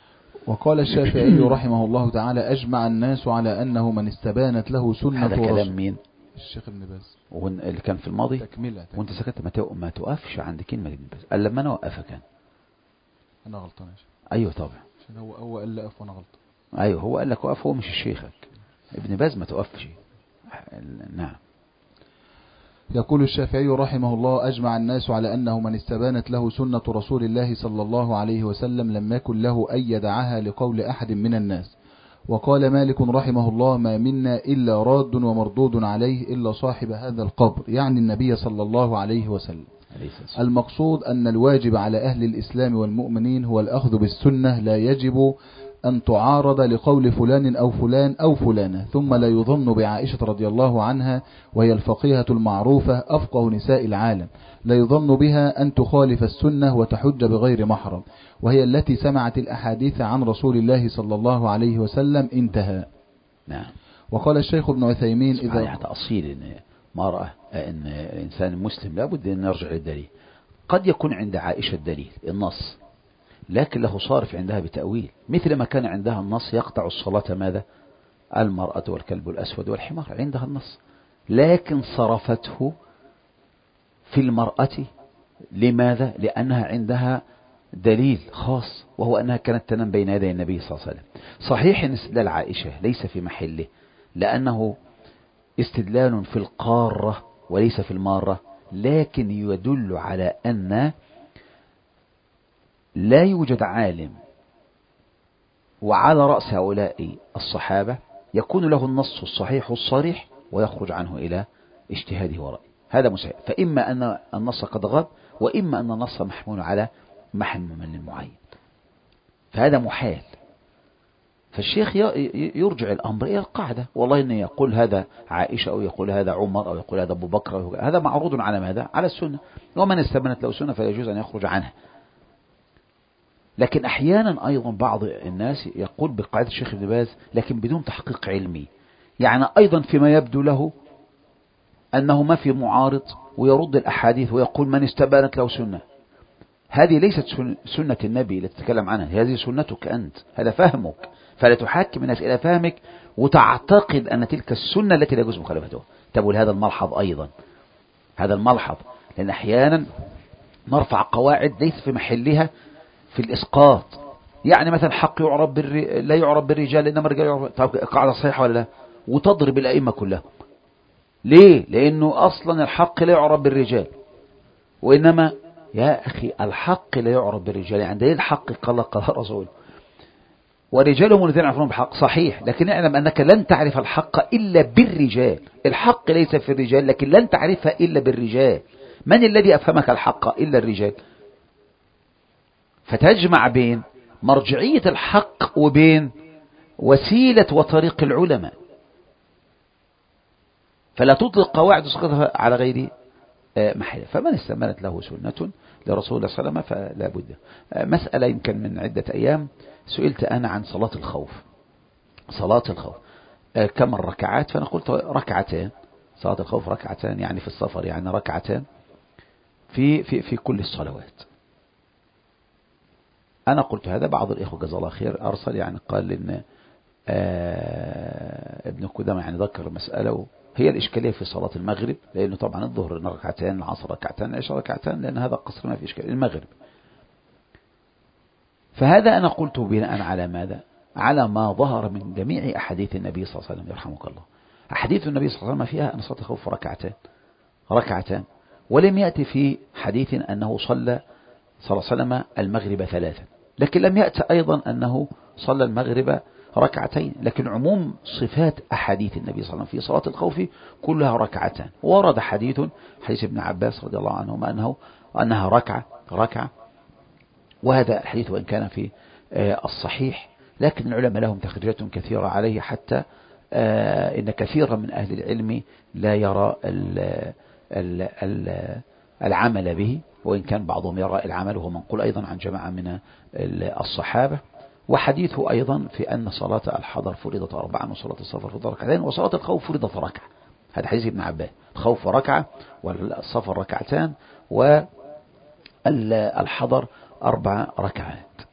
وقال الشافعي رحمه الله تعالى أجمع الناس على أنه من استبانت له سنة هذا كلام مين؟ الشيخ ابن باز اللي كان في الماضي. تكملة. وانت سكت، ما توقفش عند كلمة ابن باز قال لما انا اوقفك انا غلطان يا شيخ. ايوه طبعا، عشان هو قال لا اقف وانا غلطان. ايوه هو قال لك وقف، هو مش شيخك ابن باز ما توقفش. نعم. يقول الشافعي رحمه الله أجمع الناس على أنه من استبانت له سنة رسول الله صلى الله عليه وسلم لم يكن له أن يدعها لقول أحد من الناس. وقال مالك رحمه الله ما منا إلا راد ومردود عليه إلا صاحب هذا القبر، يعني النبي صلى الله عليه وسلم. المقصود أن الواجب على أهل الإسلام والمؤمنين هو الأخذ بالسنة، لا يجب أن تعارض لقول فلان أو فلان أو فلانة. ثم لا يظن بعائشة رضي الله عنها وهي الفقيهة المعروفة أفقه نساء العالم، لا يظن بها أن تخالف السنة وتحج بغير محرم، وهي التي سمعت الأحاديث عن رسول الله صلى الله عليه وسلم. انتهى. نعم. وقال الشيخ ابن عثيمين إذا تأصيل إن مرأة إن الإنسان المسلم لابد أن يرجع للدليل. قد يكون عند عائشة الدليل النص، لكن له صارف عندها بتأويل، مثل ما كان عندها النص يقطع الصلاة ماذا؟ المرأة والكلب الأسود والحمار، عندها النص، لكن صرفته في المرأة. لماذا؟ لأنها عندها دليل خاص، وهو أنها كانت تنام بين يدي النبي صلى الله عليه وسلم. صحيح أن استدلال عائشة ليس في محله، لأنه استدلال في القارة وليس في المارة، لكن يدل على أن لا يوجد عالم وعلى رأس هؤلاء الصحابة يكون له النص الصحيح الصريح ويخرج عنه إلى اجتهاده ورأيه. هذا مسائل، فإما أن النص قد غاب، وإما أن النص محمول على محمل معين، فهذا محال. فالشيخ يرجع الأمر إلى القاعدة، والله إن يقول هذا عائشة أو يقول هذا عمر أو يقول هذا أبو بكر، هذا معروض على ماذا؟ على السنة، ومن استبنت له سنة فلا يجوز أن يخرج عنها. لكن أحيانا أيضا بعض الناس يقول بقاعدة الشيخ ابن باز لكن بدون تحقيق علمي، يعني أيضا فيما يبدو له أنه ما في معارض، ويرد الأحاديث ويقول من استبانت له سنة. هذه ليست سنة النبي التي تتكلم عنها، هذه سنتك أنت، هذا فهمك، فلا تحكم الناس إلى فهمك وتعتقد أن تلك السنة التي لا يجوز مخالفتها. تقول هذا الملحظ أيضا، هذا الملحظ، لأن أحيانا نرفع قواعد ليس في محلها في الإسقاط. يعني مثلا حق يعرب لا يعرب بالرجال إنما الرجال يعرب، طب قاعدة صحيحة ولا لا؟ وتضرب الأئمة كلها. ليه؟ لأنه أصلا الحق لا يعرب بالرجال، وإنما يا أخي الحق لا يعرب بالرجال، يعني دليل الحق قال رسول ورجالهم الذين يعرفون بحق، صحيح، لكن اعلم أنك لن تعرف الحق إلا بالرجال. الحق ليس في الرجال، لكن لن تعرفها إلا بالرجال. من الذي أفهمك الحق إلا الرجال؟ فتجمع بين مرجعية الحق وبين وسيلة وطريق العلماء، فلا تطلق قواعد تسقطها على غير محل. فمن استمنت له سنة لرسول الله صلى الله عليه وسلم فلا بد. مسألة يمكن من عدة أيام سئلت أنا عن صلاة الخوف. صلاة الخوف كم الركعات؟ فأنا قلت ركعتين. صلاة الخوف ركعتان، يعني في السفر يعني ركعتان في كل الصلوات. أنا قلت هذا، بعض الإخوة جزاه الله خير أرسل يعني قال إن ابن قدامة يعني ذكر مسألة، هي الإشكالية في صلاة المغرب، لأنه طبعا الظهر ركعتين، العصر ركعتين، العشاء ركعتين، لأن هذا قصر ما في إشكال المغرب. فهذا أنا قلت بناء على ماذا؟ على ما ظهر من جميع أحاديث النبي صلى الله عليه وسلم يرحمك الله. أحاديث النبي صلى الله عليه وسلم فيها أن صلاة الخوف ركعتان، ولم يأتي في حديث أنه صلى صلى الله عليه وسلم المغرب 3، لكن لم يأتي أيضا أنه صلى المغرب ركعتين. لكن عموم صفات أحاديث النبي صلى الله عليه وسلم في صلاة الخوف كلها ركعتان. ورد حديث ابن عباس رضي الله عنهما أنها ركعة، وهذا الحديث وإن كان في الصحيح، لكن العلماء لهم تخريجات كثيرة عليه، حتى إن كثيرا من أهل العلم لا يرى العمل به، وإن كان بعضهم يرى العمل، وهو منقول أيضا عن جماعة من الصحابة. وحديثه أيضا في أن صلاة الحضر فرضت 4 وصلاة السفر فرضت 2 وصلاة الخوف فرضت ركعة. هذا حديث ابن عباس، الخوف ركعة والسفر 2 والحضر 4 ركعات.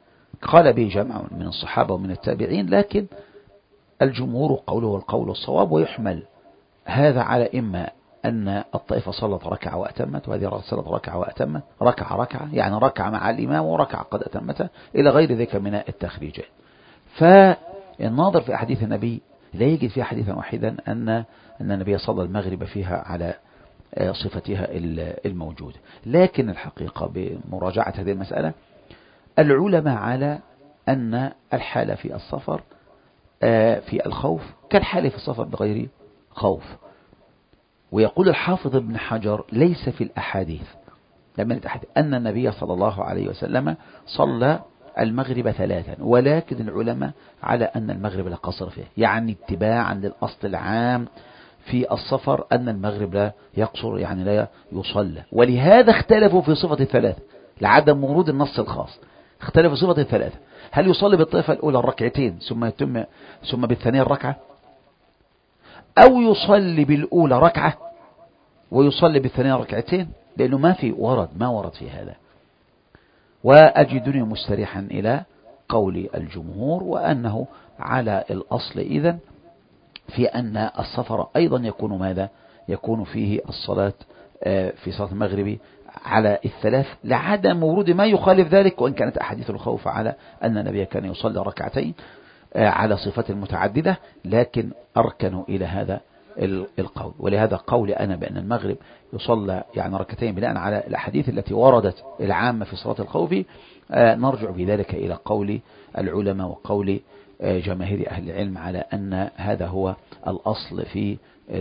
قال به جمع من الصحابة ومن التابعين، لكن الجمهور قوله هو القول الصواب، ويحمل هذا على إما أن الطائفة صلت ركعة وأتمت، وهذه صلت ركعة وأتمت، ركعة يعني ركعة مع الإمام وركعة قد أتمتها، إلى غير ذلك من التخريجات. فالناظر في أحاديث النبي لا يجد فيها حديثا واحدا أن النبي صلى المغرب فيها على صفتها الموجودة. لكن الحقيقة بمراجعة هذه المسألة العلماء على أن الحالة في السفر في الخوف كالحالة في السفر بغير خوف. ويقول الحافظ ابن حجر ليس في الأحاديث لما نتحدث أن النبي صلى الله عليه وسلم صلى المغرب 3، ولكن العلماء على أن المغرب لا قصر فيه، يعني اتباعا للأصل العام في السفر أن المغرب لا يقصر، يعني لا يصلى. ولهذا اختلفوا في صفة الثلاثة لعدم ورود النص الخاص. اختلفوا في صفة الثلاثة، هل يصلي بالطائفة الأولى الركعتين ثم بالثانية الركعة، أو يصلي بالأولى ركعة ويصلي بالثانية ركعتين، لأنه ما ورد في هذا. وأجدني مستريحا إلى قول الجمهور، وأنه على الأصل إذن في أن السفر أيضا يكون ماذا؟ يكون فيه الصلاة في صلاة المغرب على الثلاث لعدم ورود ما يخالف ذلك، وإن كانت أحاديث الخوف على أن النبي كان يصلي ركعتين على صفات متعددة، لكن أركنوا إلى هذا القول. ولهذا قول أنا بأن المغرب يصلى يعني ركعتين بناء على الأحاديث التي وردت العامة في صلاة الخوف، نرجع بذلك إلى قول العلماء وقول جماهير أهل العلم على أن هذا هو الأصل في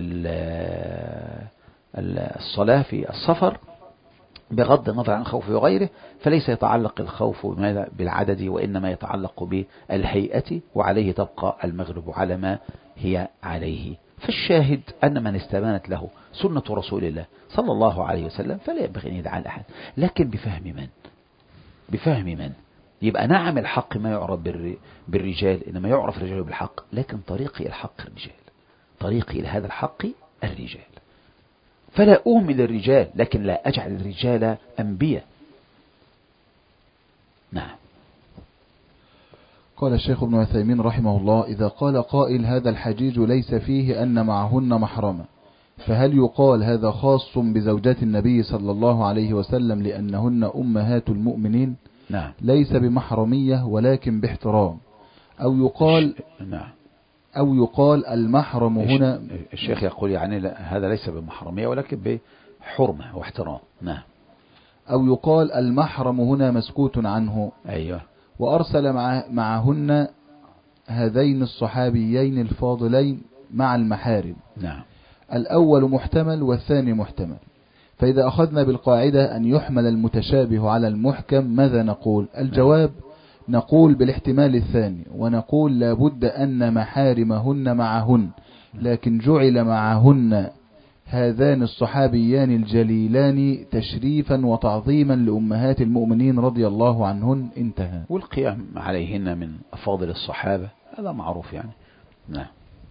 الصلاة في السفر بغض النظر عن الخوف وغيره. فليس يتعلق الخوف بالعدد، وإنما يتعلق بالهيئة، وعليه تبقى المغرب على ما هي عليه. فالشاهد أن من استبانت له سنة رسول الله صلى الله عليه وسلم فلا ينبغي أن يدعى لأحد، لكن بفهم من يبقى نعم الحق ما يعرف بالرجال، إنما يعرف الرجال بالحق، لكن طريقي الحق الرجال، طريقي إلى هذا الحق الرجال. فلا أهمل الرجال، لكن لا أجعل الرجال أنبياء. نعم. قال الشيخ ابن عثيمين رحمه الله: إذا قال قائل هذا الحجيج ليس فيه أن معهن محرما، فهل يقال هذا خاص بزوجات النبي صلى الله عليه وسلم لأنهن أمهات المؤمنين؟ نعم. ليس بمحرمية ولكن باحترام. أو يقال المحرم هنا. الشيخ يقول يعني هذا ليس بمحرمية ولكن بحرمة واحترام. نعم. أو يقال المحرم هنا مسكوت عنه. أيوه. وأرسل معهن هذين الصحابيين الفاضلين مع المحارم. نعم. الأول محتمل والثاني محتمل. فإذا أخذنا بالقاعدة أن يحمل المتشابه على المحكم ماذا نقول؟ الجواب: نقول بالاحتمال الثاني، ونقول لابد أن محارمهن معهن، لكن جعل معهن هذان الصحابيان الجليلان تشريفا وتعظيما لأمهات المؤمنين رضي الله عنهن. انتهى. والقيام عليهن من أفاضل الصحابة هذا معروف يعني. نعم.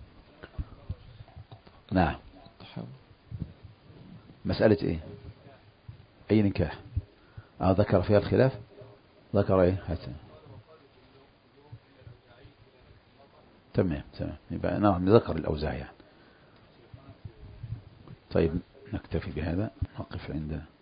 نعم. مسألة ايه؟ اي نكاح؟ ذكر فيها الخلاف. ذكر ايه؟ تمام. يبقى نعم ذكر الأوزاع يعني. طيب نكتفي بهذا، نقف عند